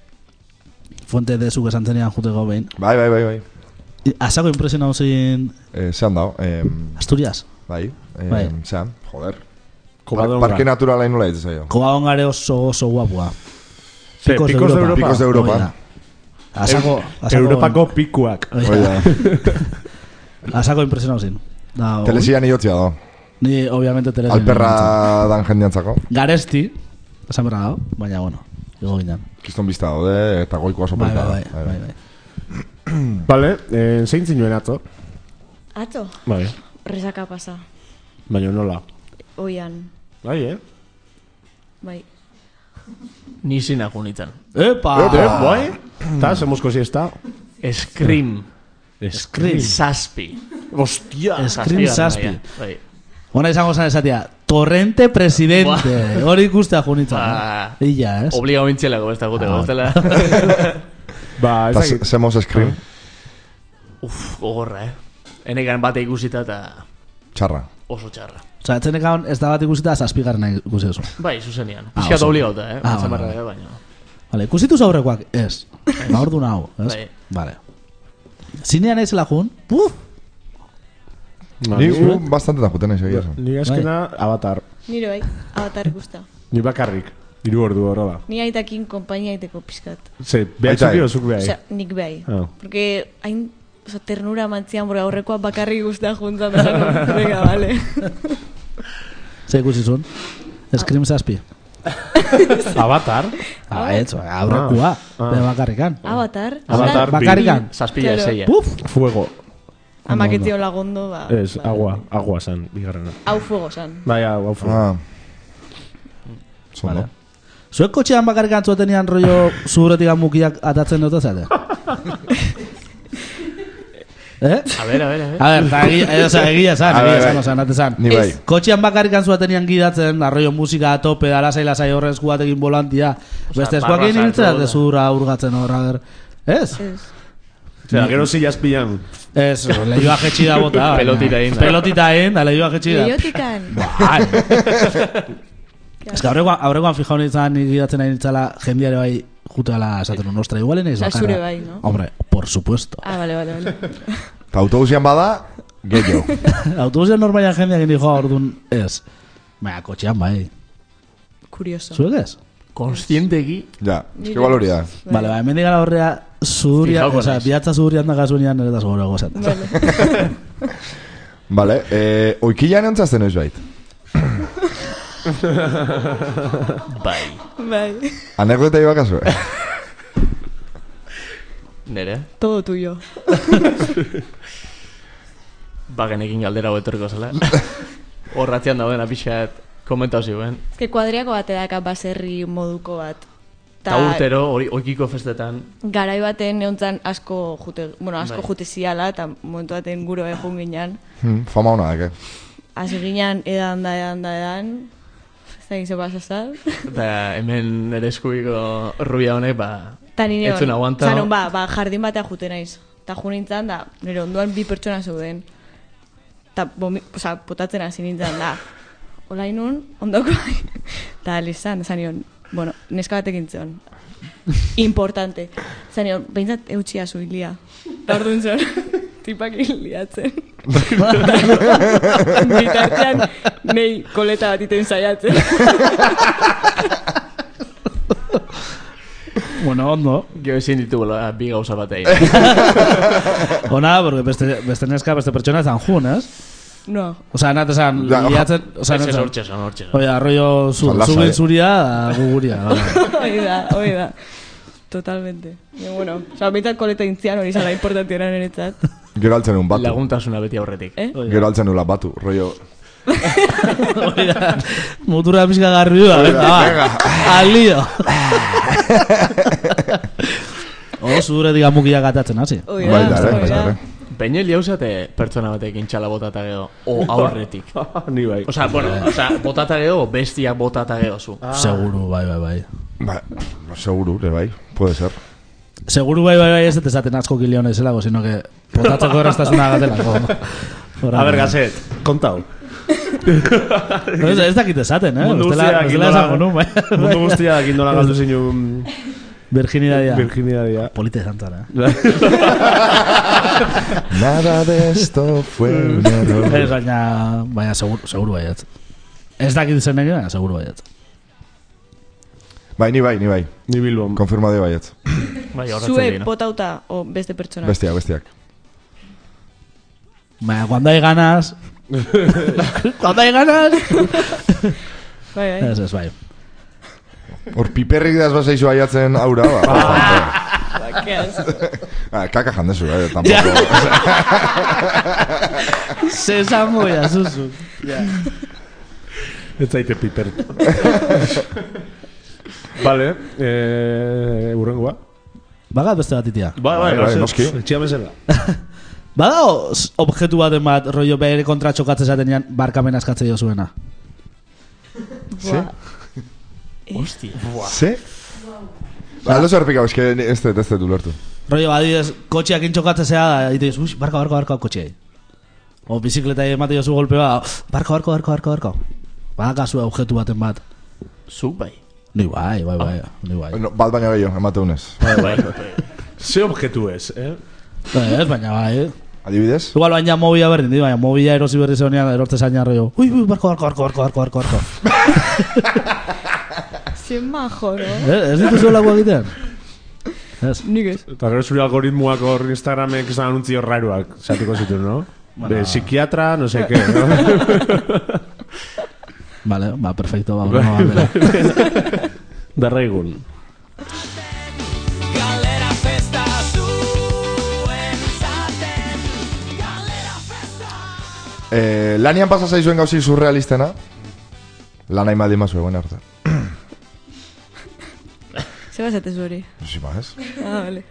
zuk esan zenean juteko behin. Bai. Azako impresiona zin Zean dao, Asturias. bai, Bai. zean, joder. Covadonga. Parke naturala inula ditu zaio. Kobagongare oso guapua. Ze, Picos de Europa. Picos de Europa. Azako Europako pikuak. Oida, Azako impresiona zin. telesian iotzia da. Ni, obviamente, Teresa. Alperra dan jendiantzako. Garesti, esan berra dago, baina, bueno, ego ginen. Kiston bizta daude, eta goiko oso polita da. Bai. Vale, zein zinuen atzo? Atzo, Bai, resaka pasa. baina nola. Oian, Bai, bai. Ni zinak unitzen. Epa! Bai? Eta, zemuzko siesta? Scream. Scream. Zazpi. Hostia. Scream zazpi. Bai. Ona izango zan esatia, Torrente presidente. Hori ikustea junitzen. Ba, Illa, ez? Obligau intzielako besta guteko, ez dela. Ba, ez Eta dakit. semos screen, Uf, gogorra, Enekan bate ikusita eta txarra. oso txarra. Osa, etzenekan ez da bat ikusita, zazpigarren ikusi duzu. Bai, zuzenian. Piskat oso. obligauta, Ah, Baina, vale. baina. Vale, ikusitu aurrekoak, ez. Gaur du nahu, ez? Bai. Vale. Zinean ez lajun, Ba, Ni ni- bastante da juten egia esan. Ni azkena Avatar. Nire bai, avatar gusta. Ni bakarrik. 3 ordu horrela. Ni aitakin kompainia aiteko pizkat. Ze, behar Aitai. zuki o zuk behar. Osea, nik bai. Ah. Porque hain ternura mantzian, porque aurrekoa bakarrik guztia juntan. Venga, vale. ze ikusi zuen? Scream zazpi. Avatar? Ez, aurrekoa. Bere bakarrikan. Avatar. Avatar. Bakarrikan. Zazpila Claro. eseia. Puf! Fuego. Amaketio lagondo, ba. Ez, agua san, bigarrena. Hau fuego san. Bai, hau fuego. Ah. Zondo. Zuek kotxean bakarrikan zuetenian rollo zuhuretik mukiak atatzen dut zate? A ver. A ver, egia esan, ate zan. Ni bai. Kotxean bakarrikan zuetenian gidatzen, arroio musika a tope, lasai horren eskuatekin volantia. Beste eskuakein barra ibiltzea, sartu, de zura urgatzen horra, ber. Ez? Osea, gero sillas pillan. Ez, lehioa jetxi da bota. baina- Pelotita egin da. Pelotita egin, da lehioa jetxi da. Leiotikan. Bai. Ez que aurrekoan fijau nintzen gidatzen nahi nintzala jendiare bai juteala esaten un, ostra, igualen eiz Osa, bakarra. zure bai, no? Hombre, por supuesto. Ah, vale. Ta autobusian bada, gehiago. Autobusen normaian jendeak egin dijoa orduan ez. Baina, kotxean bai. Curioso. Zuek ez? Konstienteki. Ja, eski baloria. Vale, bai, hemen digala horrea zuhuria, Fijauko oza, naiz. bihatza zuhurian da gazuenian eretaz gora gozat. Vale. Vale, oikilan entzazten oiz bait. Bai. Bai. Anekdota iba kasu, Nere? Todo tuyo. Bagenekin galdera hau etorriko zela. Horratzean daudena pixat Komentau ziuen. Que kuadriako bat edaka baserri moduko bat. Ta urtero, oikiko festetan. Garai baten neontzan asko jute Bai. ziala, eta momentu baten guro egun ginen. Fama hona, eke? Hasi ginen edan. Ez da gizo pasazal. Eta hemen ere eskubiko rubia honek, ba... Ta nire etzun aguanta. Zanon, jardin batea jute naiz. Ta ju nintzen da, nire onduan 2 pertsona zeuden. Ta, potatzen hasi nintzen da. Ola inun, ondoko. Ta lizan, zanion, bueno, neska batekin zion. Importante. Zanion, behintzat eutxia zuilia. Ta orduan zion, tipak liatzen. Bitartean, nei koleta bat iten saiatzen. Bueno, ondo. Gio ezin ditugu bi gauza bat egin. Ona, porque beste neska, beste pertsona ezan jun, ez? No. Osa, nat esan, liatzen... Osa, Ez hortxe. Oia, rollo zubin zuria, da guguria. Hoi da. Totalmente. Y bueno, behintzat koleta intzian hori zala importantiena niretzat. Gero altzen un batu. Laguntasuna beti aurretik. Gero altzen un batu, rollo... Oida, muturra pizka garriua, venga, al lío. Zure digamukia gatatzen hasi. Oida. Peñel jauzate pertsona batekin txala botata geho, o aurretik. Ni bai. Osa, botata geho, bestiak botata geho zu. Seguru, bai. Seguru, bai, puede ser. Seguru bai ez dut esaten asko kiliones zelago, sino que botatzeko erraztasuna gatelako. A ber, Gazet, kontau. Ez dakit esaten, Mundu guztia dakin dola galdu zinun... Virginidadia. Polite zantzara. Nada de esto fue un error. Ez baina seguru baiat. Ez dakit zen egin, baina seguru baiat. Bai, ni bai. Ni Bilbon. Konfirmade baiat. Zue botauta o beste pertsona? Bestiak. Baina, cuando hay ganas... Cuando hay ganas... Bai. Ez, bai. Hor piperrik daz basaizu baiatzen aura, kaka jandezu, tampoco. Sesamo ya, susu. Ez zaite piper. Vale, urrengoa. Baga beste bat itia. Bai, noski. Etxia mesela. Bada objektu baten bat, rollo bere kontra txokatzen zaten barkamena eskatze jo zuena. Se? Hostia. Se? Aldo zerpikau, eske ez dut ulertu. Rollo, badidez, kotxeak intxokatzen zea da, ite diz, barka, kotxeai. O bizikleta emate jozu golpe bat, barka. Badakazu objektu baten bat. Zu bai. Ni bai. Bat baina gehiago, emate unez. Bai. Ze objektu ez, Ez, baina bai. Adibidez? Igual baina mobila berdin, baina mobila erosi berri zegoenean erorte zaina rollo. Ui, barko. Zien majo, no? Ez dituzu lako egiten? Ez. Nik ez. Eta gero zuri algoritmoak hor Instagramek esan anuntzio raruak zatiko zitu, no? De psikiatra, no sé qué, no? Vale, perfecto, va. Berreigun. Lanian pasa zaizuen gauzi surrealistena. Lana imaldi mazue, buena arte. Ze basatez hori? Si más. Vale.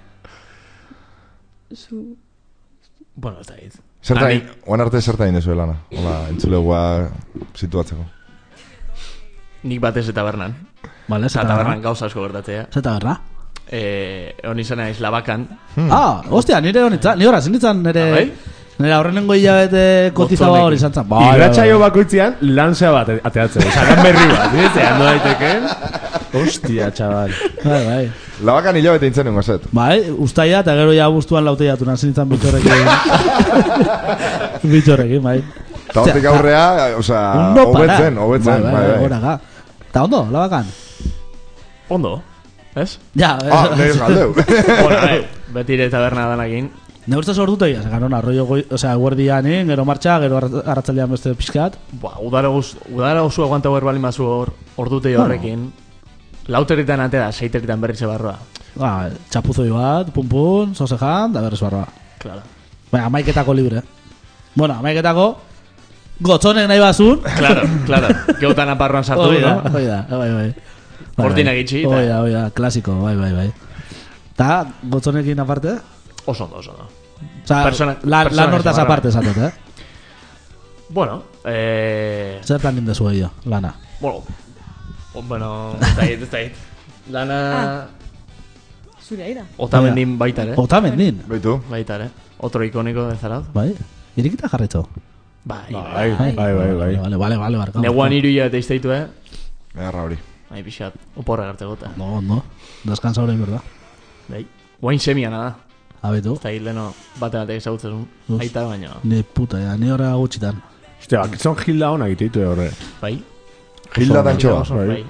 Bueno, ez da hit. Buena arte zertain dezu Lana. Hola, entzulegua situatzeko. Nik batez eta bernan. Vale, eta tabernan gauza asko gertatzea. Ze taberna? Honi izan naiz Labakan. Hostia, nire honitzan, nire horaz, nintzen nire... Nera horrenengo hilabete kotizaba hori izan zan. Irratxaio bakoitzean lanzea bat ateatzen. Zaran berri bat, nire ando daiteken. Hostia, txabal. Bai. Labakan hilabete intzen nengo zet. Bai, ustaia eta gero ja bustuan lauteiatu nazi nintzen bitxorrekin. Bitxorrekin, bai. Eta hortik aurrea, hobetzen. Bai, horaga. Eta ondo, Labakan? Ondo, ez? Ja. Nire galdeu. Bueno, betire taberna danakin. Ne ustez orduta ia, ganona, rollo guardianin, gero martxa, gero arratzaldean beste pixkat. Udara osu aguanta hor bali mazu ordutei horrekin. Lauteritan atea, 6teritan berriz barroa. Txapuzoi bat, pun, sosejan, da berriz barroa. Claro. Baina, amaiketako libre. Bueno, amaiketako, Gotzonek nahi bazun. Claro. Geutan aparroan sartu, Oida, no? bai. Hortinak itxi, eta- Oida, klasiko, bai. Ta, gotzonekin aparte? Oso ondo. Osa, lan hortaz aparte esatet, Bueno, Zertan gindezu gehiago, lana? Bueno, ez da hit. Lana... Zure aida. Otamendin baita, Otamendin? Baitu. Baita, Otro ikoniko de Zarauz. Bai, irikita jarretxo. Bai. Vale, barkatu. Neguan iruia eta izteitu, Beharra hori. Bai, pixat, oporra garte gota. No. Deskansa horrein, berda. Bai. Guain semiana da. Abetu. Ez da hil deno bategatek ezagutzen aita baina. Ni puta, ja, ni horrega gutxitan. Hostia, son gilda hona egiteitu horre. Bai. Gilda tantxoa. Bai.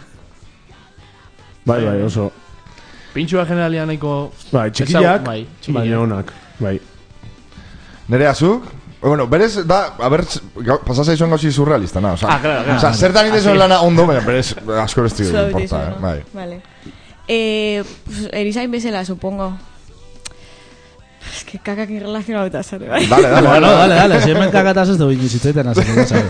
Bai, oso. Pintxua generalia nahiko... Bai, txikiak, Bai, baina honak. Bai. Nere azuk? Bueno, berez, da, a ber, pasasa izuen gauzi surrealista, na, oza. Claro. Oza, zertan indezuen lana ondo, baina berez, asko ez tigu Suave importa, eso, ¿no? bai. Vale. Pues, erizain bezala, supongo. Es que kakakin relacionado eta zare, bai. Dale, si hemen kakataz ez dugu inizitzeiten hazen.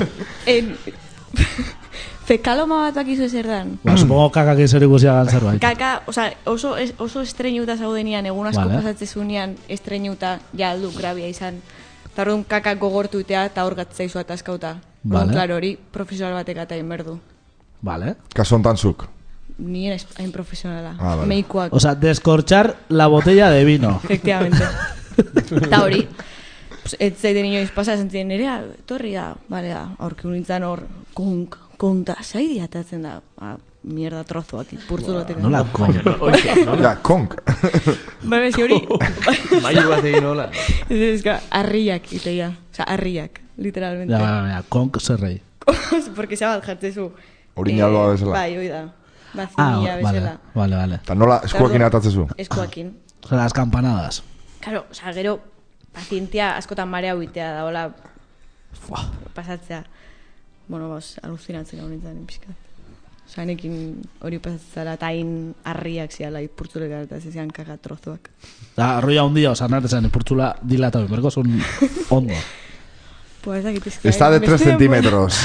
Fekaloma bat bakizu zer dan. Supongo kakak zer ikusiagan zerbait. Kaka, oso estreinuta zaudenian, egun asko Vale. pasatzezunean estreinuta ja aldu grabia izan. Eta orduan kakak gogortutea eta hor gatzaizu atazkauta. Vale. Claro, hori profesional batek eta inberdu. Vale. Kasu hontan zuk. Ni hain profesionala. Vale. Meikuak. O sea, descorchar la botella de vino. Efectivamente. Eta hori, ez zaiten inoiz pasa, zentzien nerea, torri da, bale da, aurkiun nintzen hor, konta, zaidi atatzen da, mierda trozoak, purtzulotek. Nola, Ja, konk. Bai, hori, Mailu bat egin hola. ez harriak iteia, oza, harriak, literalmente. Ja, konk zerrei. Porque zabat jartzezu. Orinaldoa bezala. Bai, hoi da. Bazinilla bezala. Vale. Eta nola eskuakin atatzezu? Eskuakin. O sea, las campanadas. Claro, oza, gero, pazientia askotan marea huitea da, hola, pasatzea. Bueno, alucinatzen hau nintzen, pixkat. Osa, nekin hori pasatzea, eta hain harriak ziala, ipurtzulek eta zizian kakatrozoak. Da, arroia hundia, osa, nartezen, ipurtzula dilatau, berko son ondo. Pues ezakit Está de 3 centímetros.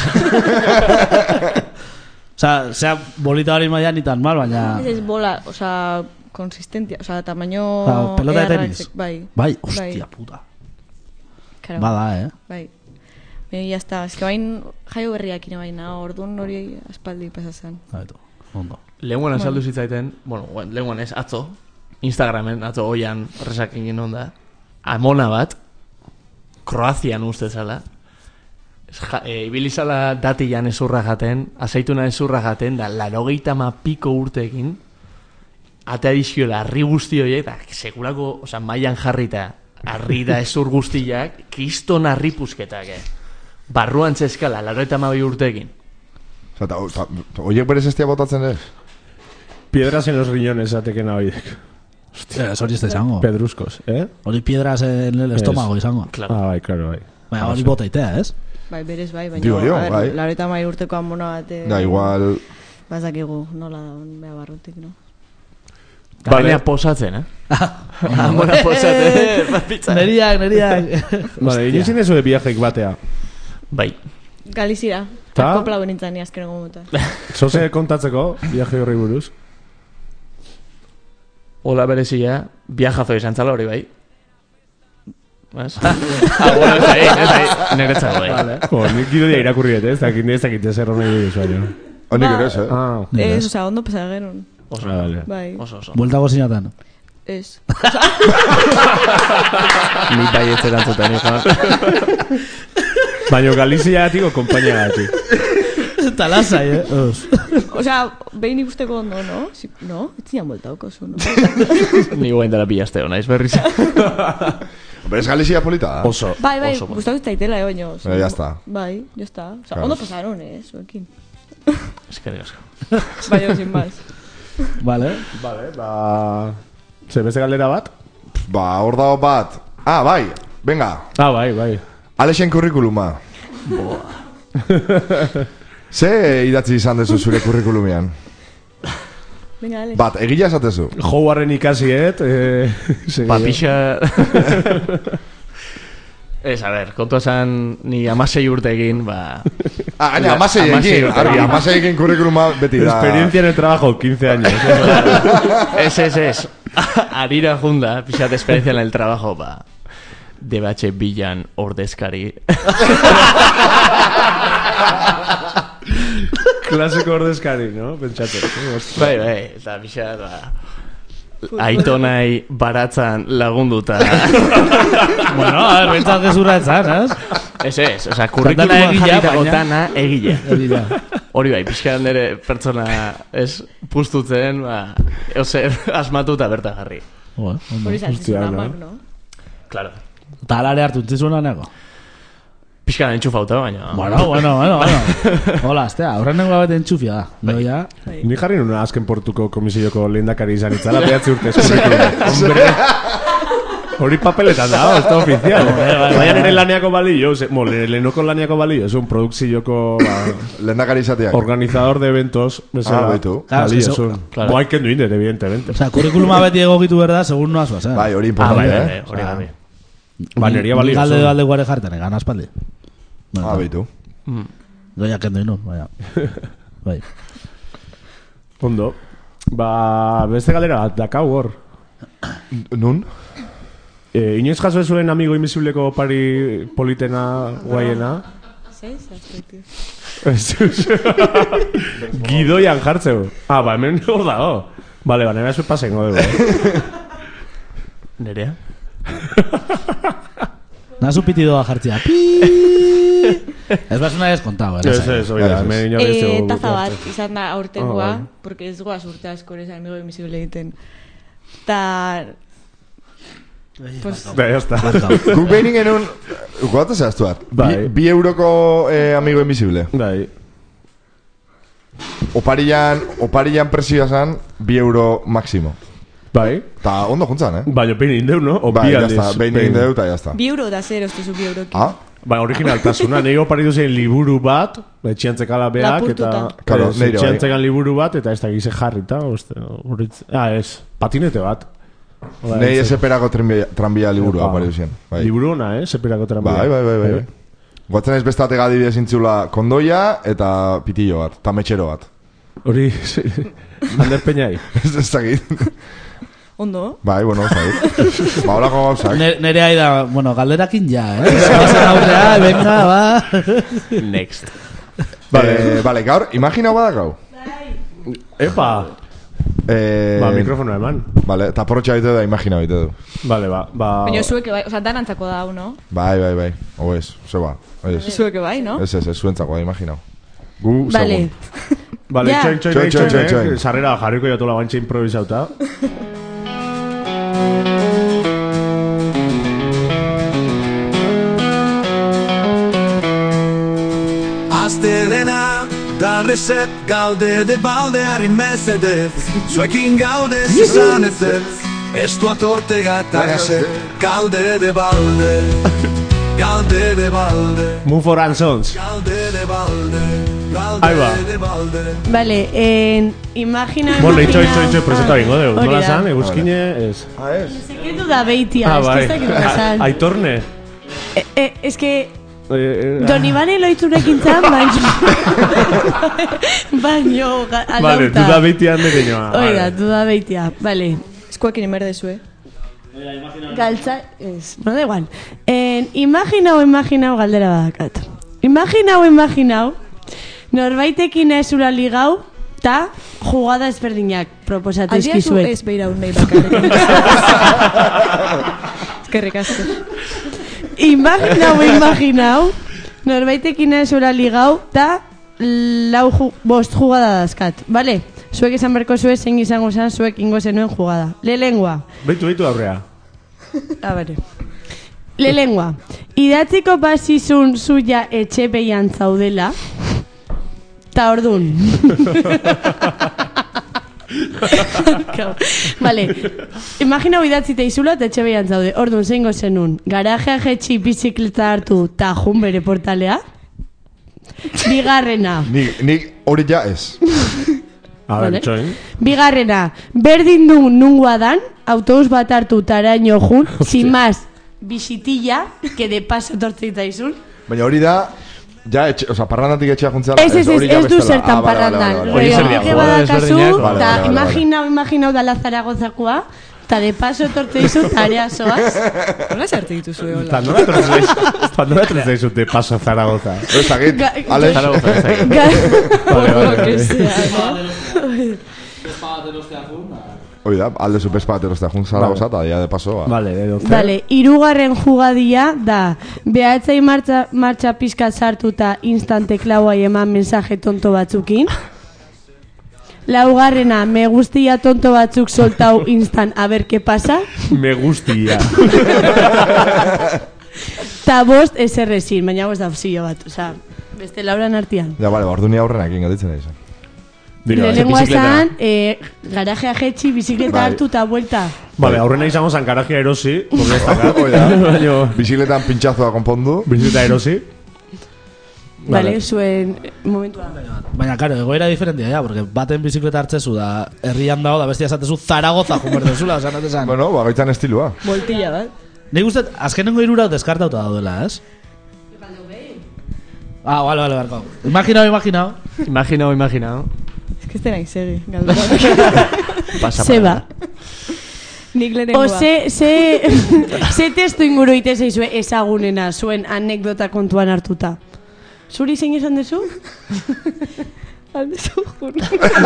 O sea bolita hori maia ni tan mal, baina... Ez bola, osa, konsistentia, osa, tamaño... Pelota de tenis. Bai, hostia puta. Claro. Bada, Bai. Baina, ya está. Ez que bain jaio berriak ina baina, orduan hori aspaldi pasazan. Baito, ondo. Lehenguan esaldu zitzaiten, lehenguan ez, atzo, Instagramen, atzo oian horrezak egin onda, amona bat, Kroazian uste zala, ibilizala datian ezurra jaten, azeituna ezurra jaten, da 80 piko urteekin, atea diziola, arri guzti horiek, da, sekulako, oza, mailan jarrita, arri da ezur guztiak, kriston arri pusketak, barruan txeskala, 82 urteekin. Oiek berez estia botatzen ez? Piedras en los riñones ateken horiek. Hostia, hori ez da izango. Pedruscos, Hori piedras en el estómago izango. Claro. Ah, bai, claro, bai. Baina hori botaitea, ez? Bai, berez bai, baina... Digo yo, bai. 80 urteko amona bat... Da, igual... Bazakigu, nola da, beha barrutik, no? Gainea posatzen, Amona posatzen, pizza. Neriak. Vale, inoizin eso de viajeik batea. Bai. Galizira. Ta? Kopla benintzen, azkenengo muta. Zoze kontatzeko, viaje horri buruz. Ola berezia, viajazo izan zala hori bai. Bas? Bueno, ez ahí, niretzako bai. Nik gidodia irakurriet, ez dakit zer honi buruz, baina. Honik ere ez, Ah, Ez, oza, ondo pasa genuen. Oso, vale. Bai, oso. Bueltako zinatan. ez. Ni bai ez erantzuten, Baina Galizia gatiko, kompainia gatik. Talasai, Osa, behin ikusteko ondo, no? No? Ez zian bueltauko zu, no? Ni guen dara pilasteo, naiz berriz. Berez Galizia polita da? Oso. Bai, Oso, gustatu zaitela, baino. Ya está. Bai, ya está. Osa, Claro. ondo pasaron, zuekin. Eskerrik asko. Baina, sin más. Vale. Vale, ba... Zer, beste galdera bat? Ba, hor dago bat. Ah, bai, venga. Ah, bai. Alexen kurrikuluma. Ze idatzi izan dezu zure kurrikulumian? Venga, dale. Bat, egila esatezu. Howaren ikasiet. Ba, pixa... Ez, a ber, kontua zan ni 16 urteekin, ba... Gaina, 16ekin kurrikuluma beti da. Experiencia en el trabajo, 15 años. Ez. Arira junda, pixat experiencia en el trabajo, ba... DBH bilan ordezkari. Klaseko ordezkari, no? Pentsate. Bai, eta pixat, ba... Aitonai baratzan lagunduta. Bueno, a ver, bentsat gezurra etzan, Ez, oza, kurrikuluan jarritako dana egila. Hori bai, pixkan nire pertsona ez pustutzen, ba, eozer asmatuta berta jarri. Hori zantzizun amak, no? Claro. Eta alare hartu entzizuna nego? Pixkan entxufauta, baina... Bueno. Hola, aztea, horrenengo bete entxufia da. Noia... Ni jarri nuna azken portuko komisioko lehendakari izan itzala, behatzi urte eskurrikulum. Hombre... Hori papeletan da, ez da oficial. Baina nire laneako balio, nire lehenoko laneako balio, es un produkzioko... Lehendakari izateak. Organizador de eventos, bezala. Baitu. Balio, zun. Boain kendu inder, evidentemente. O sea, kurrikuluma beti egokitu berda, segun noa zuaz, Bai, hori importante, Hori gabe. Baneria balio. Galde balde guare jartan, egan aspaldi. Baitu. Doia kendu inun, baina. Bai. Ondo. Ba, beste galera bat, dakau hor. Nun? Inoiz jaso zuen amigo invisibleko pari politena guaiena? Zeiz, aspektu. Gidoian jartzeu. Ba, hemen hor dago. Bale, nera zuen pasengo dugu. Nerea? Nazu pitidoa jartzea. Ez basuna ez kontau, Ez, oida, hemen inoiz dugu. Taza bat, izan da aurtengoa, porque ez goaz urte asko ez amigo invisible egiten. Ta... Pues... Da, ya está. Guk behin genuen... Guatu zehaztuat? Bai. 2 euroko amigo invisible. Bai. Oparian presioa zan 2 euro máximo. Bai. Ta ondo juntzan, Baina behin indeu, no? O bai, bi ya aldiz. está, behin indeu eta ya está. 2 euro da zer, ostezu 2 euroki. Ba, originaltasuna, nego paritu zen liburu bat, etxiantzekala beak, eta... Lapurtuta. Claro, neire bai. Etxiantzekan liburu bat, eta ez da gize jarrita, ez, patinete bat. Nei eseperako tranbia liburua paritu zen. Liburu ona, seperako tranbia. Bai. Guatzen ez bestate gadibide zintzula kondoia eta pitillo bat, eta metxero bat. Hori, Ander Peñai. Ez dakit. Ondo? Bai, bueno, ez dakit. Ba, holako gauzak. Nere aida, bueno, galderakin ja, Zasen aurrea, venga, ba. Next. Vale, gaur, imagina badakau? Epa! Ba, mikrofono eman. Vale, eta porrotxa bite da, imagina bite du. Vale, ba... Baina zueke bai, oza, danantzako da, no? Bai. Ho ez, zeba. Zueke bai, no? Ez, zuentzako da, imagina. Gu, Vale. segun. Vale, Ja. txoin. Sarrera jarriko jatola bantxe improvisauta. Astelena, darrezet gaude de baldeari mesedez. Zuekin gaude zizan ez ez, estu atorte gatagase. Gaude de balde, gaude de balde. Move for Ansons. Gaude de balde, Ahí va. gaude de balde. Vale, imagina... Bueno, itxoi, presenta bingo dugu. Hori Nola da. zan, eguzkine, ez. Sekretu da beitia, ez que ez dakit nola zan. Aitorne. Ez que... Don Ibane loitzurekin zan, baino aldauta. Vale, duda beitian dekeinoa. Hoi da, duda beitia. Vale, eskuekin inberdezue. Galtza, ez, no da igual. Imaginau galdera badakat. Imaginau, norbaitekin ezura ligau, ta jugada ezberdinak proposatu izkizuet. Ez beira un nahi bakarrik. Eskerrik asko. Imaginau, norbaitekin ezura ligau, ta 5 jugada dazkat, vale? Zuek esan berko zuek zein izango zen zuek ingo zenuen jugada. Lelengua. Beitu aurrea. Bale. Lelengua. Idatziko pasizun zuia etxe behian zaudela. Ta ordun. Vale. Imaginau idatzite izula eta etxe behian zaude. Ordun, zeingo zenun. Garajea jetxi bizikleta hartu ta jun bere portalea. Bigarrena. Nik hori ja ez. A ver, txoin. Bigarrena. Berdin du nungoa dan, autobus bat hartu taraino jun, sin más. bisitilla, que de paso tortzita izun. Baina hori da, ja, parrandatik etxea juntzea. Ez du zertan parrandan. Hori zer diago, badakazu, eta imaginau dala Zaragozakoa, eta de paso tortze izun, tarea soaz. Hola sartu dituzu eola. Eta nola tortze izun de paso Zaragoza. Ez dakit, Alex. Zaragoza, ez dakit. Hoi da, alde zu pespa bat erostea jun Zaragoza, eta ya de paso. Vale, irugarren jugadia da, behatzei martxa pizka sartuta instante klauai eman mensaje tonto batzukin. Laugarrena, me gustia tonto batzuk soltau instant, a ver qué pasa. Me gustia. Ta bost eserrezin, baina ez da opzio bat, oza, beste lauran artian. Ja, bale, ordu ni aurrenak ingatitzen da izan. Lehenengoa zan, garajea jetxi, bizikleta hartu eta vuelta. Vale, aurrena izango zan garajea erosi. Bizikletan pintxazoa konpondu. Bizikleta erosi. Vale, zuen momentua. Baina, karo, egoera diferentia, ja, porque baten bizikleta hartzezu da, herrian dago, da bestia esatezu Zaragoza jumertezula, osan atezan. Bueno, bagaitzan estilua. Voltilla bat. Nik uste, azkenengo irurau deskartauta daudela, ez? Ah, vale, barko. Imaginao. Ez que estena izegi, galdera. Seba. Nik lehenengoa. O ze testu inguru ite zeizue ezagunena zuen anekdota kontuan hartuta. Zuri zein esan dezu? Aldezu jur.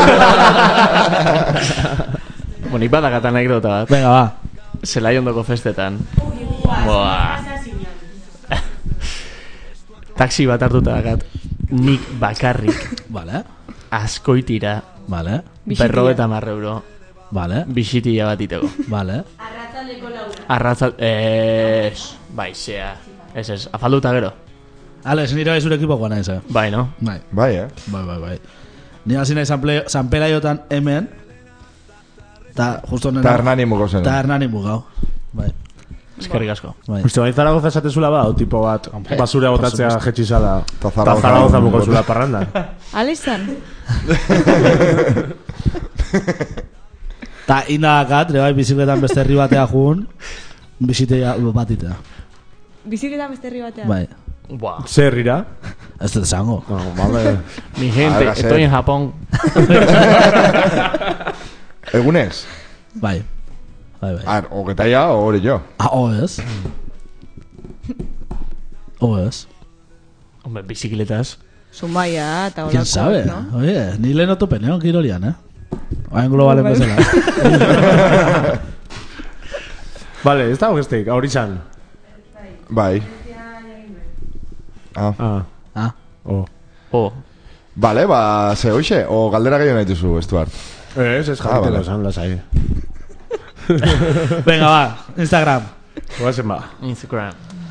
Nik badakat anekdota bat. Venga, ba. Zelai ondoko festetan. Boa. Taxi bat hartuta dakat. Nik bakarrik. Vale. Askoitira. Vale. 50 euro. Vale. Bisitilla bat iteko. Vale. Baizea. Ez, afalduta gero. Alex, nire bai zure ekipo guana ez, Bai, no? Bai. Bai. Ni hasi nahi San Pelaiotan hemen. Ta justo nena. Ta Hernani mugo zen. Ta Hernani mugau. Bai. Eskerrik asko. Uste, bai Zaragoza esatezula ba, o tipo bat, basura botatzea jetxizala. Ta Zaragoza mugo zula parranda. Alezan? Ta indagakat, bai, bizikletan beste herri batea jun, bizitea batitea. Bizikletan beste herri batea? Bai. Buah. Zer herrira? Ez dut esango. No, vale. Mi gente, estoy en Japón. Egunez? Bai. Ogetaia, hori jo. Ez. Ez. Hombre, bicicletas. Zumaia, eta holako. ¿Quién sabe? ¿no? Oye, ni lehen otopenean kirolian, Hain globalen bezala. Vale, ez da hogestik, hori zan. Bai. Vale, ba, ze hoxe, o galdera gehiago nahi duzu, Stuart. Ez jarritela esan, lasai. Venga, ba, Instagram. Guazen ba. Instagram.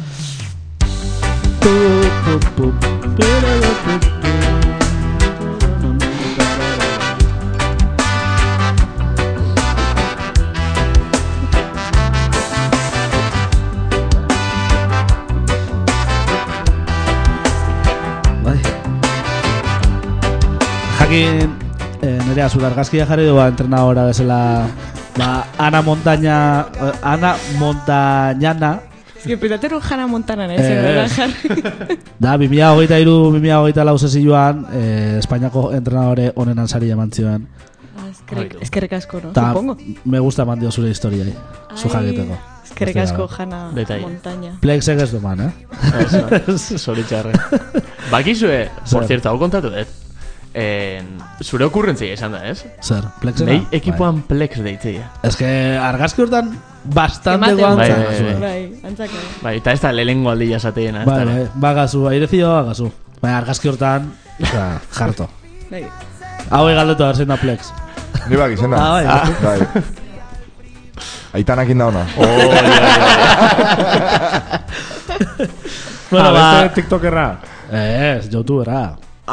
Jakin, nire azul argazkia jarri du entrenadora bezala, Ana Montañana. Ez que petateru Hannah Montana nahi jarri. Da, 2023-2024 sesioan, Espainiako entrenadore onenan sari eman zioen. Eskerrik asko, no? Ta, Supongo. me gusta mandio zure historiai, zu jakiteko. Eskerrik asko Hannah Montaña. Plexek ez du man, Zoritxarre. Bakizue, por cierto, hau kontatu dut. Zure okurrentzia izan da, ez? Zer, Plexena? Nei ekipoan Plex deitzea. Ez que argazki hortan bastante guantza. Bai, antzak. Bai, eta ez da lehenengo aldi jasateena. Bai, bagazu, airezio bagazu. Bai, argazki hortan, jarto. Hau egaldetu abertzen da Plex. Ni bak izena. Bai. Aitanak inda ona. Bueno, ba... TikTokerra. Ez, youtubera.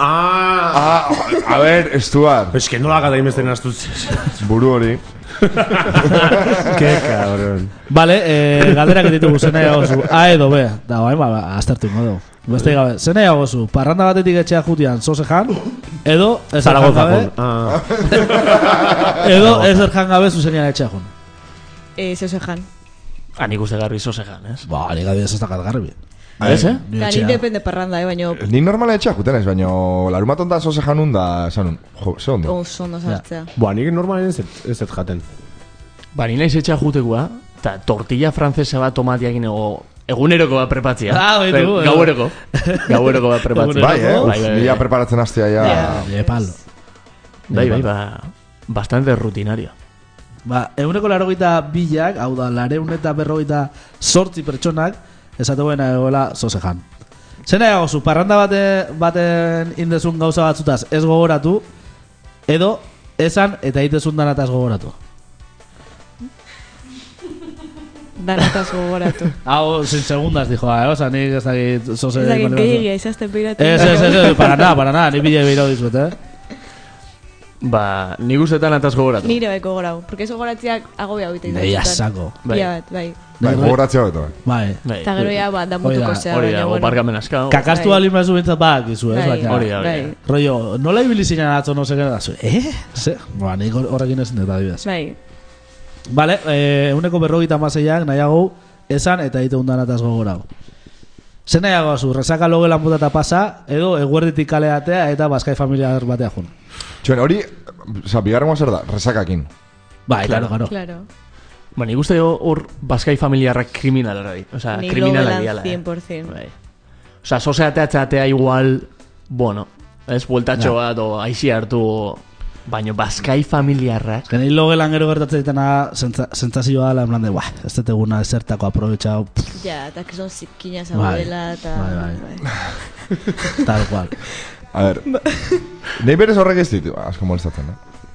A ver, Stuart. Es que no la gata imezten astuz. Buru hori. Qué cabrón. Vale, galderak ditugu zen nahi agozu. A edo B. Da, bain, aztertu ingo du. Beste gabe, zen nahi agozu. Parranda batetik etxea jutian sosejan, edo ezer jan gabe. Edo ezer jan gabe zuzenian etxea jun. Sosejan. Nik uste garbi zozegan, ez? Ba, nik adibidez ez dakat garbi. Ez, eh? Nik depende parranda, baina... Nik normala etxea juten ez, baina larumaton da zoze janun da, esan, jo, ze ondo. Oso ondo sartzea. Nik normalen ez ez jaten. Ba, ni naiz etxea jutekoa, eta tortilla frantzesa bat tomatiakin eguneroko bat prepatzia. Gaueroko. Gaueroko bat prepatzia. Bai, nila preparatzen hastea ja... Palo. Bai, bastante rutinaria. Ba, 182ak, hau da, 248 pertsonak, esatu buena egoela zozejan. Zena egozu, parranda baten indezun gauza batzutaz ez gogoratu, edo esan eta itezun danataz gogoratu. Danataz gogoratu. Hau, sin segundas, dijo, oza, nik ez dakit zoze... Ez dakit gehiagia, izazte peiratu. Ez, para nada, nik bide behirau dizut, Ba, nik ustetan ataz gogoratu. Nire baiko gogorau, porque ez gogoratziak agobia bita izan. Neia sako. Bai. Bai, gogoratzea beto, bai. Eta gero ya, damutuko zea. Hori da, goparkamen aska. Kakastu alin behazu bintzat bak, izu, ez? Hori da. Rollo, nola ibilizinan atzo no seken dazu? Ze? Ba, nik horrekin ezin dut adibidez. Bai. Vale, 156ak nahiago esan eta ite undanataz gogorau. Zer nahiago zu, resaka logelan botata pasa, edo eguerditik kaleatea eta Baskai familiar batea jun. Txuen, hori, bigarren zer da, resakakin. Bai, claro. Ba, nik uste hor Baskai familiarrak kriminalara dit. Osa, kriminala diala. Ni logelan 100%. Osa, soseatea igual, bueno, ez bueltatxo bat, o aixi hartu... Baina Baskai familiarrak... Geni logelan gero gertatzen ditena sentzazioa dela, en plan de, ez dut eguna esertako aprobetxau. Ja, eta que son zikina zaudela, eta... Bai. Tal cual. A ver, nahi berez horrek ez ditu, asko molestatzen,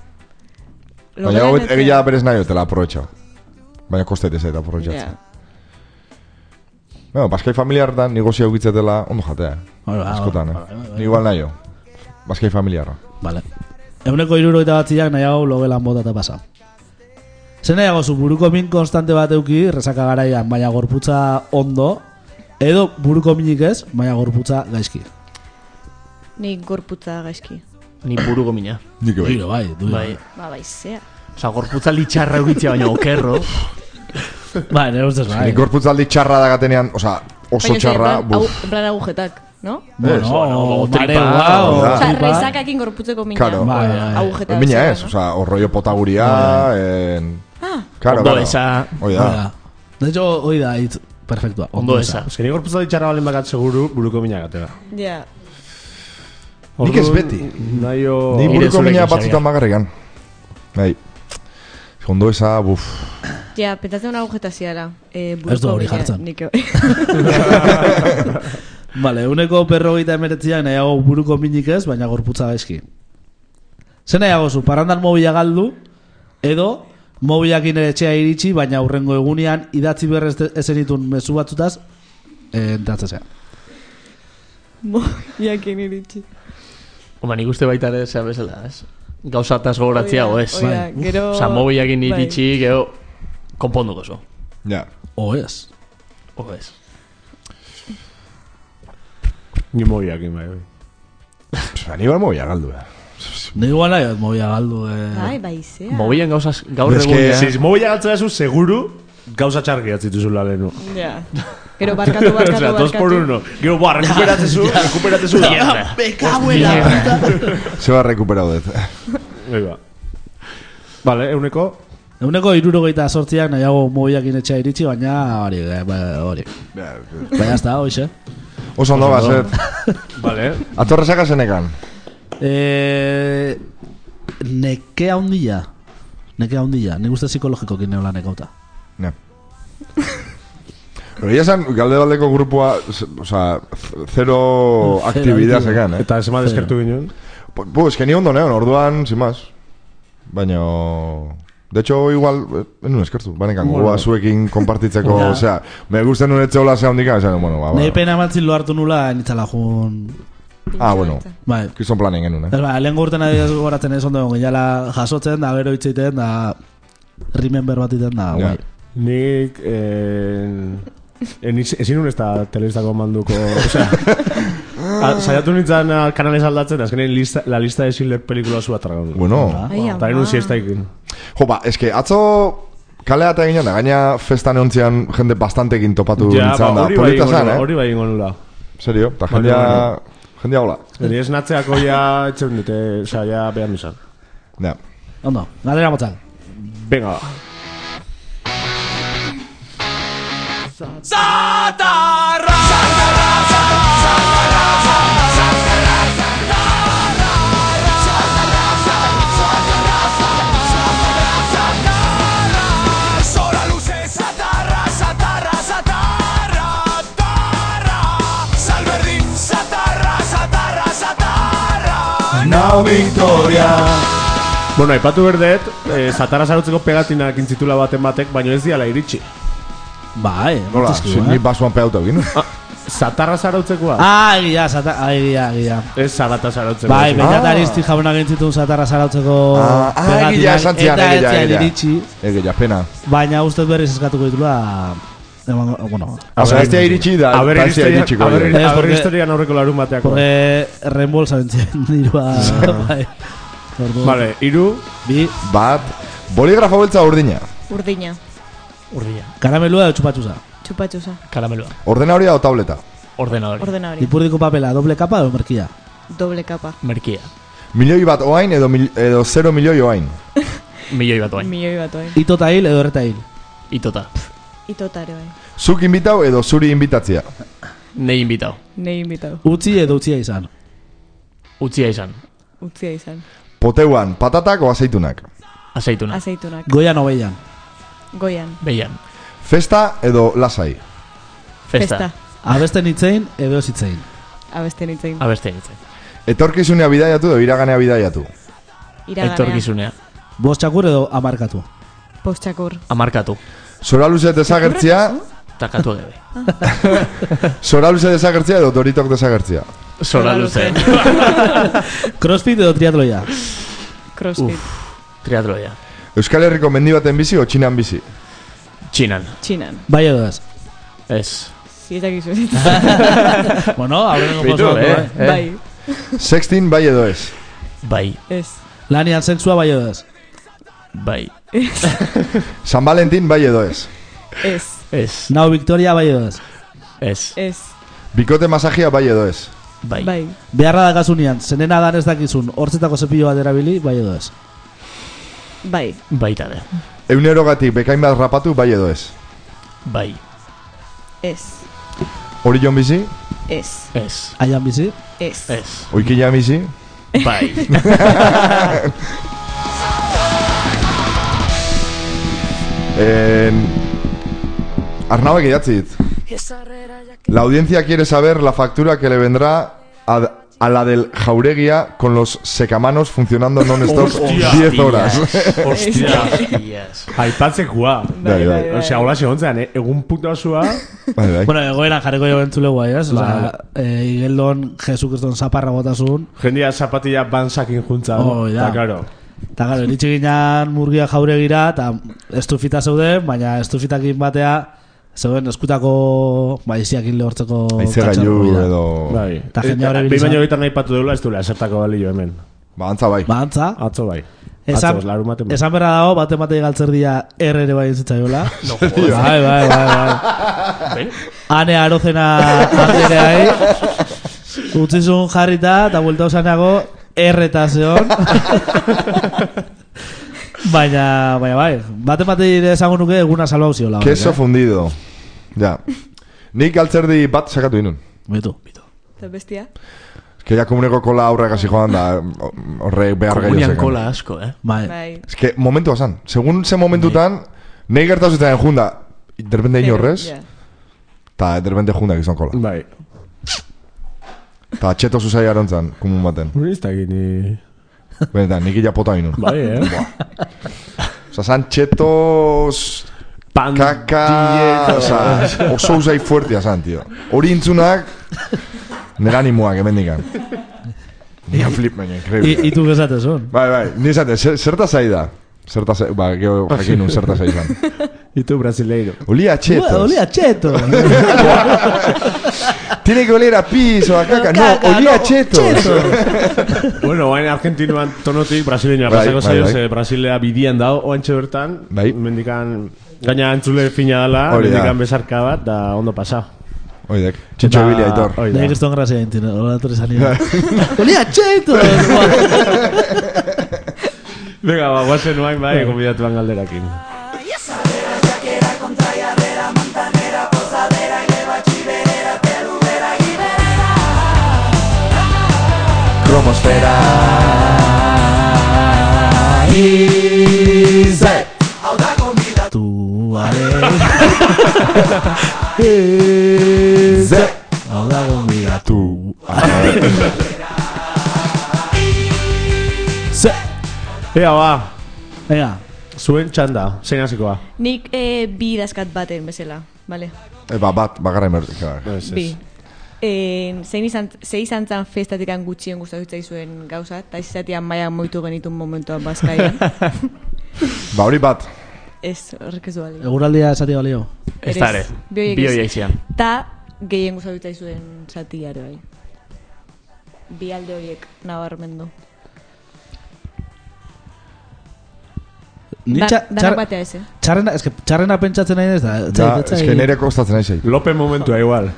Baina egia berez nahi otela aprobetxau. Baina kostetez eta aprobetxatzen. Bueno, Baskai familiar da, negozio egitzetela ondo jatea. Askotan, Ni igual nahi jo. Baskai familiarra. Vale. 162ak nahiago logelan botata pasa. Zer nahiago zu buruko min konstante bat euki resaka garaian, baina gorputza ondo, edo buruko minik ez, baina gorputza gaizki. Ni gorputza gaizki. Ni buruko mina. Nik bai. Ba, baizea. Osa, gorputza litxarra egitzea, baina okerro. Bai, nire ustez bai. Nik gorputza txarra da gatenean, osa, oso txarra... En plan agujetak. ¿no? Bueno, tripa, o sea, resakakin gorputzeko mina. Claro, agujeta. Mina ez, o sea, rollo potaguria, claro, ondo esa. Oida. De hecho, oida, perfectua. Ondo esa. Es que ni gorputza ditxarra balen bakat seguru, buruko mina gatera. Ja. Nik ez beti. Ni buruko mina batzutan magarrikan. Bai. Ondo esa, buf. Ja, petatzen una agujeta ziala. Ez du hori jartzen. Nik Vale, 159ak nahiago buruko minik ez, baina gorputza gaizki. Zer nahiago zu, parrandan mobila galdu, edo mobilakin ere etxea iritsi, baina hurrengo egunean idatzi berrez ezenitun mezu batzutaz, entratzea. Mobilakin iritsi. Oma, nik uste baita ere zea bezala, ez? Gauzataz gogoratzea, o ez? Osa, mobilakin iritsi, gero, konponduko zo. Ja. O ez. Ni mobiakin, bai. Ni igual mobila galdu, Ni igual nahi mobila galdu, Ai, baizea. Mobilan gauzaz gaur egun, Si mobila galtzea zu, seguru, gauza txarki atzituzula lehenu. Ja. Gero barkatu. O sea, 2x1. Gero, rekuperatzezu. Me cago en la puta. Se va recuperado de Bai. Vale, euneko 168ak nahiago mobilakin etxea iritsi, baina hori. Baina ez da, hoxe. Oso ondo bazet. Vale. Atorresaka zenekan. Nekea hundilla. Nik uste psikologikokin neola nekauta. Ne. Pero ya san, galde baldeko grupua, o sea, cero actividad sekan, Eta esema deskertu ginen? Pues que ni ondo neon, orduan, sin más. Baina... De hecho, igual, en eskertu, banekan, gogoa zuekin kompartitzeko, o sea, me gusten un etxe hola zea hondika, bueno, ba. Nei pena matzin lo hartu nula, nitzala jun... Bueno, kriston planen genuen, lehen gurten adiaz goratzen ez ondo, gila jasotzen, da gero itzeiten, da remember bat iten, da, guai. Nik, ezin un ez da telebistako manduko, o sea, saiatu nintzen kanales aldatzen, azkenean la lista de Schindler pelikula zu atragon. Bueno. Eta genuen siestaikin. Jo, ba, es que atzo kalea eta ginen da, gaina festan eontzian jende bastantekin topatu Ja, nintzen da. hori bai Polita ingo zan, nula, hori bai ingo nula. Serio, eta Bai, jendea hola. Eri esnatzeako ja, etxen dute, oza, ja behar nizan. Ja. Ondo, galera motzak. Venga, ba. Now Victoria. Bueno, aipatu berdet, Zatara sarotzeko pegatinak intzitula baten batek, baino ez diala iritsi. Bai, Nola, nik basuan pegauta egin. Zatarra zarautzekoa? Egia, egia. Ez zarata zarautzeko. Bai, beñat Aristi jaunak entzitun Zatarra zarautzeko Egia esan zian, eta iritsi. Egia, pena. Baina ustez berriz eskatuko ditula, bueno. Osa, ez iritsi da, ez iritsiko. Aber historian aurreko larun bateako. Porque reembolsa bentzen dirua, bai. Vale, 3, 2, bat, boligrafo beltza urdina. Urdina. Karamelua edo txupatxuza. Txupatxuza. Karamelua. Ordenadoria o tableta. Ordenadori. Ordenadori. Ipurdiko papela, doble kapa edo merkia. Doble kapa. Merkia. Milioi bat oain edo 0 milioi oain. Milioi bat oain. Milioi bat oain. Ito ta hil edo erreta hil. Itota. Itotare bai. Zuk inbitau edo zuri inbitatzia. Nei invitau. Nei invitau. Utzi edo utzia izan. Utzia izan. Utzia izan. Poteuan, patatak o aceitunak. Aceituna. Aceitunak. Goian o beian. Goian. Beian. Festa edo lasai. Festa. Abesten itzein edo ez itzein. Abesten itzein. Abesten itzein. Etorkizunea bidaiatu edo iraganea bidaiatu. Iraganea. Etorkizunea. Bost txakur edo amarkatu. Postxakur. Amarkatu. Zora luze desagertzia. Takatu egebe. Zora luze desagertzia edo doritok desagertzia. Zora luze. Crossfit edo triatloia. Crossfit. Triatloia. Euskal Herriko mendi baten bizi o Txinan bizi. Txinan. Txinan. Bai edo ez. Ez. Zietak izu. Bueno, aurrengo Bitu, paso. Bai. Sextin bai edo ez. Bai. Ez. Lanian sexua bai edo ez. Bai. San Valentin bai edo ez. Ez. Ez. Nau Victoria bai edo ez. Ez. Ez. Bikote masagia bai edo ez. Bai. Bai. Beharra dakazunian, zenena dan ez dakizun, hortzetako zepillo bat erabili, bai edo ez. Bai. Baita de. Eunerogatik bekain bat rapatu bai edo ez. Bai. Ez. Orion bizi, Ez. Ez. Aian bizi. Ez. Ez. oikila bizi. Bai. Arnauek idatzi dit. La audiencia quiere saber la factura que le vendrá a la del Jaureguia con los secamanos funcionando non-stop 10 horas. Hostia. Aipatzekoa. Bai. Osea, hola segontzean, egun puta osua. Bai. Bueno, egoeran jarriko jo bentzule guai, ez? Osa, Igeldon, Jesukriston zaparra botasun. Jendia zapatilla bansakin juntza. Oh, ja. Ta, claro. Eta gero, iritsi ginean Murgia Jauregira, eta estufita zeuden, baina estufitakin batea, zeuden eskutako baiziakin lehortzeko Aizegailu edo... Bai. Eta jendea hori Behin baino egiten nahi patu deula, ez duela esertako balio hemen. Ba, antza bai. Ba, antza. Atzo bai. Esan, Atzo, larumaten bai. esan berra dago, bate galtzerdia ere bai zitzaiola. Bai. Ane arozena andereai. Utzizun jarrita, eta buelta osaneago, erreta zeon. Baina bai. Bate ere esango nuke eguna salbau ziola. Queso fundido. Ja. Nik galtzerdi bat sakatu inun. Bitu. Eta bestia? Que ya komuneko kola aurrek hasi joan da horrek behar gehiago Komunian zekan. kola asko, Bai. Bai. Es que momentu basan. Segun ze momentutan, nahi gertatu zuten junda, de repente ino horrez, Ja. eta de repente junda gizon kola. Bai. Eta txeto zuzai arontzan, komun baten. Uri ez da gini... Benetan, nik illa pota inun. Bai, Osa, zan txetos... Kaka... Osa, oso usai fuertia zan, tío. Hori intzunak... Nera animoak, emendikan. Nia flip, baina, increíble. Itu bezatezun. Bai, ni esate, zerta zai da? Zerta zai, ba, geho jakin nun zerta zai zan. Y tú brasileiro. Olía a chetos. Olía a chetos. Tiene que oler a pis o a caca. No, olía a chetos. Bueno, baina Argentinuan tonotik brasileña Bai, pasako bai, zaio, bai. ze Brasilea bidian dao, oantxe bertan, Bai. mendikan, gaina antzule fina dela, Hori da. mendikan besarka bat, da ondo pasa. Oidek, txintxo ebili aitor. Hori Da da. ikeston grazia dintin, hola torri zanio. Olía a chetos. Venga, ba, guazen nuain bai, konbidatuan galderakin. Kromosfera Ize Tu are. Ize Hau dago mira tu. Se. Ea, ba, Venga. zuen txanda, zein hasikoa. Nik bi daskat baten bezala, bale? Bat, bagarra emertik. Bi. Zein izan zan festatikan gutxien gustatu zuen gauza, eta izatian maia moitu genitun momentuan bazkaian. Ba, hori bat. Ez, horrek ez du balio. Eguraldia esatia balio. Ez da ere, bi horiek zian. Ta gehien gustatu zuen zatiare bai. Bi alde horiek nabarmendu. Ni Danak batea ez, txarrena, eske txarrena pentsatzen nahi ez da. Da, eske nire kostatzen nahi zei. Lope momentua igual.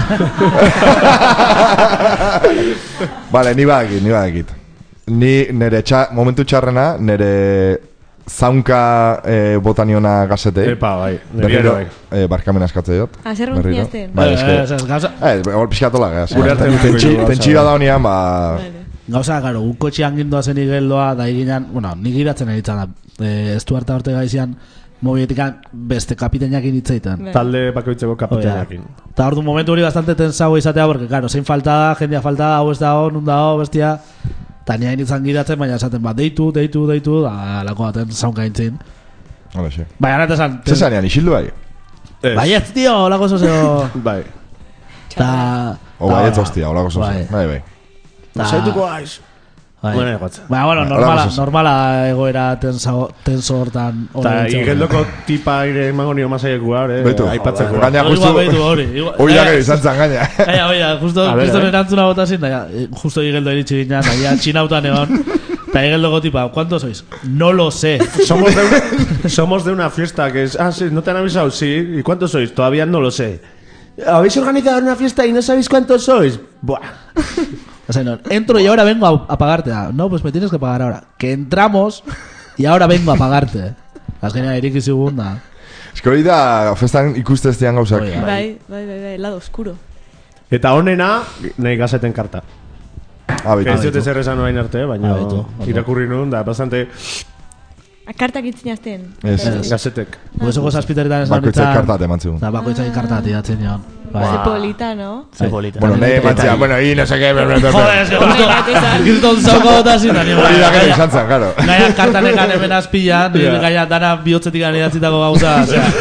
Vale, ni badakit. Ni nire momentu txarrena, nire zaunka botaniona gazete. Epa, bai. Berriro, Bai. barkamen askatze dut. zer Berriro. ronkiazten? Bai, eske... Gauza, Hor pixkatola, gaz. Gure artean Tentsio da honean, ba... karo, un kotxean gindoa zen igeldoa, da eginan, bueno, nik giratzen eritzen da, Stuart Ortega izian, mobietikan beste kapitainak initzeitan. Talde bakoitzeko kapitainekin. Eta ordu momentu hori bastante tensago izatea, porque, claro, zein falta da, jendea falta da, hau ez dago, nun dago, bestia, eta nire initzan giratzen, baina esaten bat, deitu, da, lako baten zaunka intzin. Hala, xe. Baina neta esan... Zesanean, isildu bai? Bai ez, tio, lako zozeo... Bai. Ta... O bai ez hostia, holako zozen. Bai. Bai. Zaituko aiz. Bai. Bueno, egotzen. Bueno, normala egoera tenso hortan. Eta igeldoko tipa ire emango nio masailekua, aipatzeko. Gaina justu... Hori da gero izan zan gaina. Gaina, justo erantzuna botazin, justo igeldo eritxe ginen, txinautan egon. Eta igeldoko tipa, ¿cuántos sois? No lo sé. Somos de una fiesta que es... Ah, sí, ¿no te han avisado? Sí. ¿Y cuántos sois? Todavía no lo sé. ¿Habéis organizado una fiesta y no sabéis cuántos sois? Buah. O sea, no, entro y ahora vengo a pagarte. No, pues me tienes que pagar ahora. Que entramos y ahora vengo a pagarte. Azkenean eriki zigun da. Ez que hori da, festan ikuste ez dian gauzak. Bai, lado oscuro. Eta honena, nahi gazeten karta. Bitu. Ez dut ezer esan orain arte, baina irakurri nuen, da bastante... Kartak itzin azten. Ez. Gazetek. Huesoko zazpiteretan ez bakoitzak kartat eman zigun. Bakoitzak kartat idatzen joan. Zepolita, no? Zepolita. Bueno, nahi emantzia, bueno, y no sé qué... Joder, es que gilton zoko eta zintan. Hori da gero izan zan, claro. Gaia kartanekan hemen azpilan, gaia dana bihotzetik anidatzitako gauza.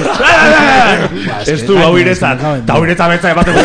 Ez du hau irezan, eta hau irezan betza ematen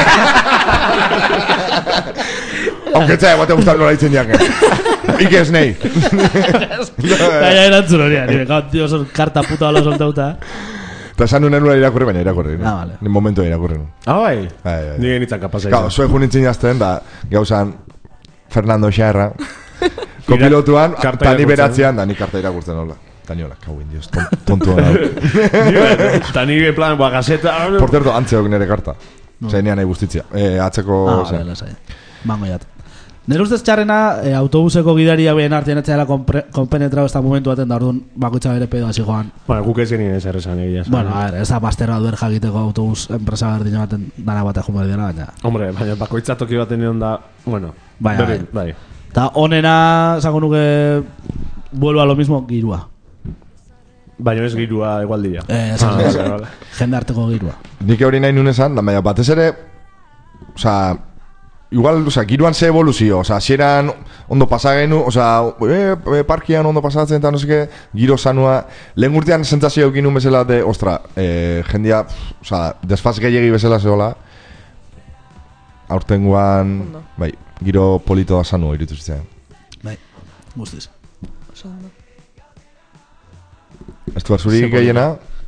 Aunque bate gustar nola itzen jaken. Ike ez nahi. Gaia erantzun hori, karta puta hola soltauta. Eta esan nuen nula irakurri, baina irakurri. Vale. Ni momentu irakurri nuen. Bai? Nire nintzen kapazai. Claro, zuen junintzen jazten, da, gauzan Fernando Xarra, kopilotuan, eta ni beratzean, da, ni karta irakurtzen nola. Eta niola, kauin, dios, tontu hona. Eta nire plan, gazeta... Por cierto, antzeok nire karta. Zeinean nahi guztitzia. Atzeko... Mango jat. Nire ustez txarrena, autobuseko gidaria behen artean etxaela konpenetrau ez da momentu baten da orduan bakoitza bere pedo hasi joan. Bueno, guk ez genien ezer esan egia. Bueno, a ver, ez da bastera duer jakiteko autobus enpresa berdin baten dana batea jumar dira, baina... Hombre, baina bakoitza toki baten egon da, bueno, bai. Eta onena, zango nuke, vuelvo a lo mismo, girua. Baina ez girua igual dira. Jende arteko girua. Nik hori nahi nuen esan, da, baina batez ere, oza... Igual, giruan ze evoluzio, xeran ondo pasagenu, parkian ondo pasatzen eta no seke, giro sanua, lehen urtean sentzazio eukin un bezala de, jendia, desfaz gehiagi bezala zehola, aurtenguan, bai, giro polito da sanua iritu zitzen. Bai, guztiz. Ez du arzuri gehiena?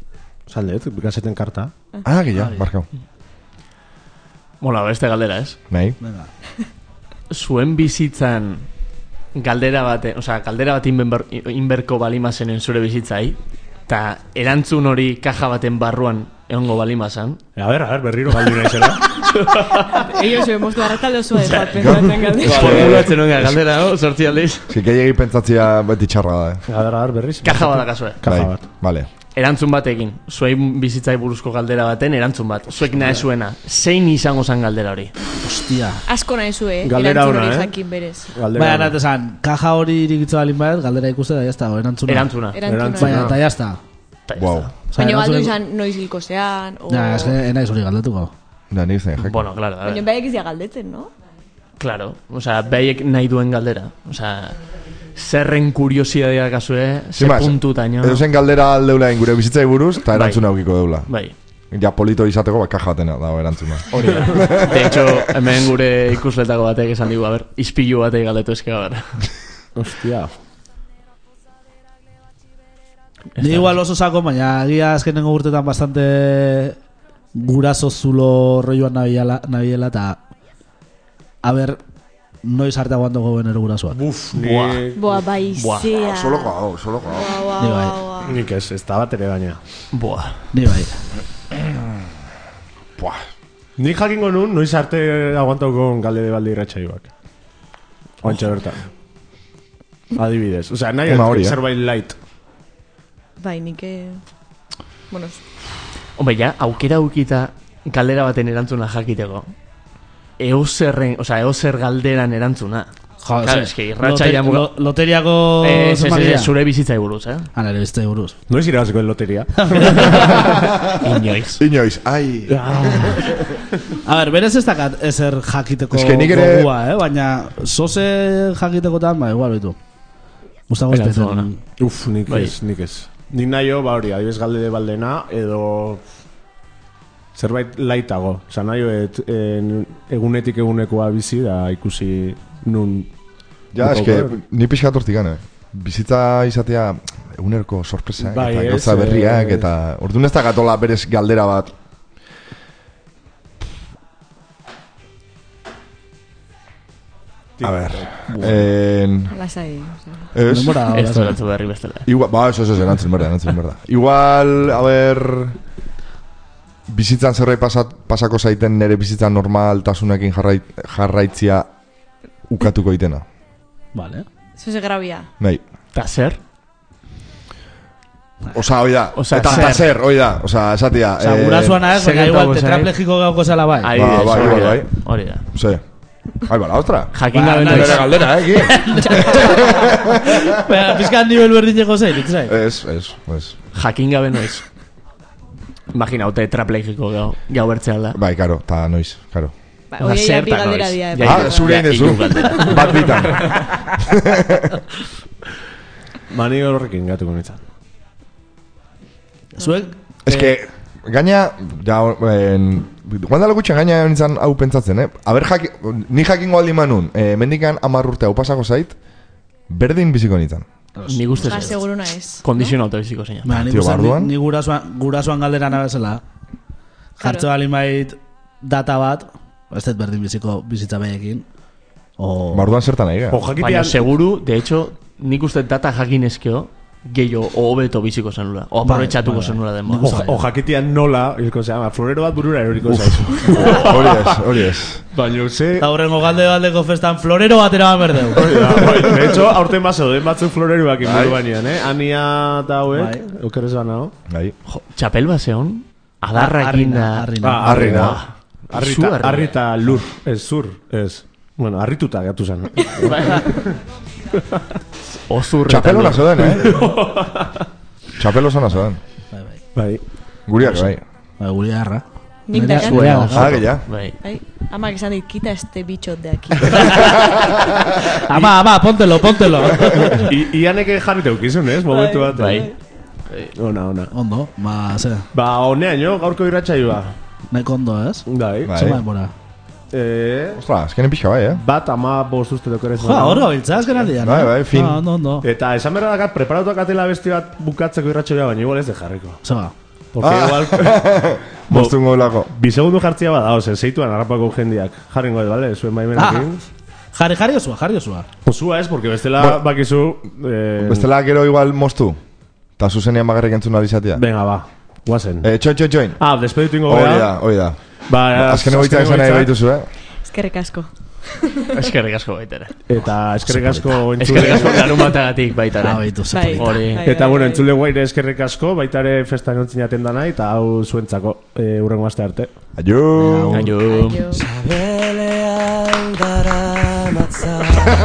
Zaldet, gazeten karta. Gila, barkau. Mola, beste galdera, ez? Nahi. Venga. Zuen bizitzan galdera bate, galdera bat inberko balimazenen zure bizitzai, eta erantzun hori kaja baten barruan egongo balimazan. A ver, berriro galdu naizela. Ellos hemos du arratalde osoa ez bat pentsatzen galdera. Formulatzen nuen galdera, no? Sortzi aldiz. Gehiagik pentsatzia beti txarra da, A ver, berriz. Kaja bat akazue. Kaja bat. Vale. Erantzun batekin, zuei bizitzai buruzko galdera baten erantzun bat. Zuek nahi zuena, zein izango zan galdera hori? Hostia. Asko nahi zue, Galdera erantzun ona, hori eh? jakin berez. Baina, nahi esan, kaja hori irikitza balin bat, galdera ikuste da, jazta, erantzuna. Erantzuna. Baina, eta jazta. Wow. Baina galdu izan noiz hilko zean, o... Ja, ez que enaiz hori galdetuko. Da, nik zen, jak. Bueno, claro, a Baina ver. behaiek izia galdetzen, no? Claro, behaiek nahi duen galdera. Zerren kuriosidadea kasue, ze puntutaino. Edo zen galdera aldeula gure bizitzai buruz, eta erantzuna aukiko deula. Bai. Ja, polito izateko, kaja batena dago erantzuna. Hori da. De hecho, hemen gure ikusletako batek esan digu, a ber, ispilu batek galdetu eske, a ber. Hostia. Ni igual oso sako, baina agia azkenengo urtetan bastante guraso zulo rolloan nabiela, eta a ber, noiz arte aguanto goben ero gurasoak. Buf, Boa, bai, zea. Solo hau. Ni bai. Nik ez da bat ere baina. Buah. Ni bai. Nik jakingo nun, noiz arte aguantauko galde de balde irratxaioak. Oantxe bertan. Adibidez. Osea, nahi zerbait light. Bai, nike... Bueno... Hombre, ja, aukera aukita galdera baten erantzuna jakiteko. Eozer galderan erantzuna. Jo, claro, eske irratsaia loteriako zure bizitzai buruz, eh? Nire bizitzai buruz. Noiz irabaziko el loteria? Inoiz, ai. A ber, berez ez dakat ezer jakiteko gogua, baina zoze jakitekotan, ba, igual betu. Gustago ez betzen. Uf, nik ez. Nik nahi ba hori, adibes galde de baldena, edo zerbait laitago. Osa nahi egunetik egunekoa bizi da ikusi nun... Ja, eske, ni pixkat hortik gane. Bizitza izatea egunerko sorpresa, eta gauza berriak, eta... Orduan ez da gatola berez galdera bat. A ver... Lasai... Ez? Ez da erantzu berri bestela. Ba, eso, erantzun berda. Igual, a ver... Bizitzan zerbait pasako zaiten nire bizitzan normaltasunekin jarraitzia ukatuko itena. Vale. Eso se grabia. Nahi. Ta zer? Osa, hoi da. Eta zer, hoi da. Osa, esatia. Osa, gurasuana ez, baina igual tetraplegiko gauko zela bai. Bai. Hori da. Sí. Ai, bala, ostra. Jakin gabe noiz. Nire galdera, aquí. Baina, pizkan nivel berdineko zein, itzai. Ez. Jakin gabe noiz. Imagina, haute tetraplegiko gau bertzea da. Bai, karo, eta noiz, karo. Oie, ya bi galdera dia. Zure indezu. Bat bitan. Mani horrekin gatuko nintzen. Zuek? Ez que, gaina, guanda lagutxan gaina nintzen hau pentsatzen, Aber, ni jakingo aldi manun, mendikan 10 urte hau pasako zait, berdin biziko nintzen. Ni guztez ez. Seguruna ez. Kondizionauta biziko zeina. Ni gurasoan galdera nabezela. Jartze balin bait data bat, ez dut berdin bizitza behekin. Barduan zertan nahi, baina seguru, de hecho, nik uste data jakin ezkeo, gehiago hobeto biziko zenula. O aprobetxatuko zenula den moda. O jakitian nola, florero bat burura eroriko zaizu. Hori ez. Baina, ze... Eta horrengo galdeko festan florero batera bat berdeu. De hecho, aurten baso, den batzuk floreroak inburu bainian, Ania eta hauek, eukeres banao. Txapel baseon, adarrakin da... Arrina. Arrita lur, ez zur, ez. Bueno, arrituta gatu zen. Txapel hona zoden, Txapel hona zoden. Bai. Guriak, bai. Guria erra. Nik da gila. Amak esan dit, quita este bicho de aquí. Ama, póntelo. Ianeke jarrite ukizun, ez? Momentu bat. Bai. Ona. Ondo, ze. Ba, honean jo, gaurko irratxaioa. Neko ondo, ez? Bai. Zoma denbora. Ostra, azkenen pixka bai, Bat, 15 uste dokerez. Horro biltza, azken aldean. Bai, fin. Ondo. Eta esan berra dakat, preparatuak atela besti bat bukatzeko irratxaioa, baina igual ez de jarriko. Zoa. Porque igual... Mostungo lako. Bi segundu jartzia bada, ose, zeituan harrapako jendiak. Jarrengo, bale, zuen baimenekin. Jarri osua. Osua ez, porque bestela bakizu... Bestela gero igual mostu. Ta zuzenean bagarrik entzun alizatia. Venga, ba, guazen. Txoin. Despeditu ingo gara. Hoi da. Ba, azken egoitza esan nahi behituzu, Eskerrik asko. Eskerrik asko baitara. Eta eskerrik asko Eskerrik asko garumatagatik baitara. Eta bueno, entzule guaire eskerrik asko, baitare festa nontzin jaten dana, eta hau zuentzako urrengo aste arte. Aio. Aio. Sabelean dara matza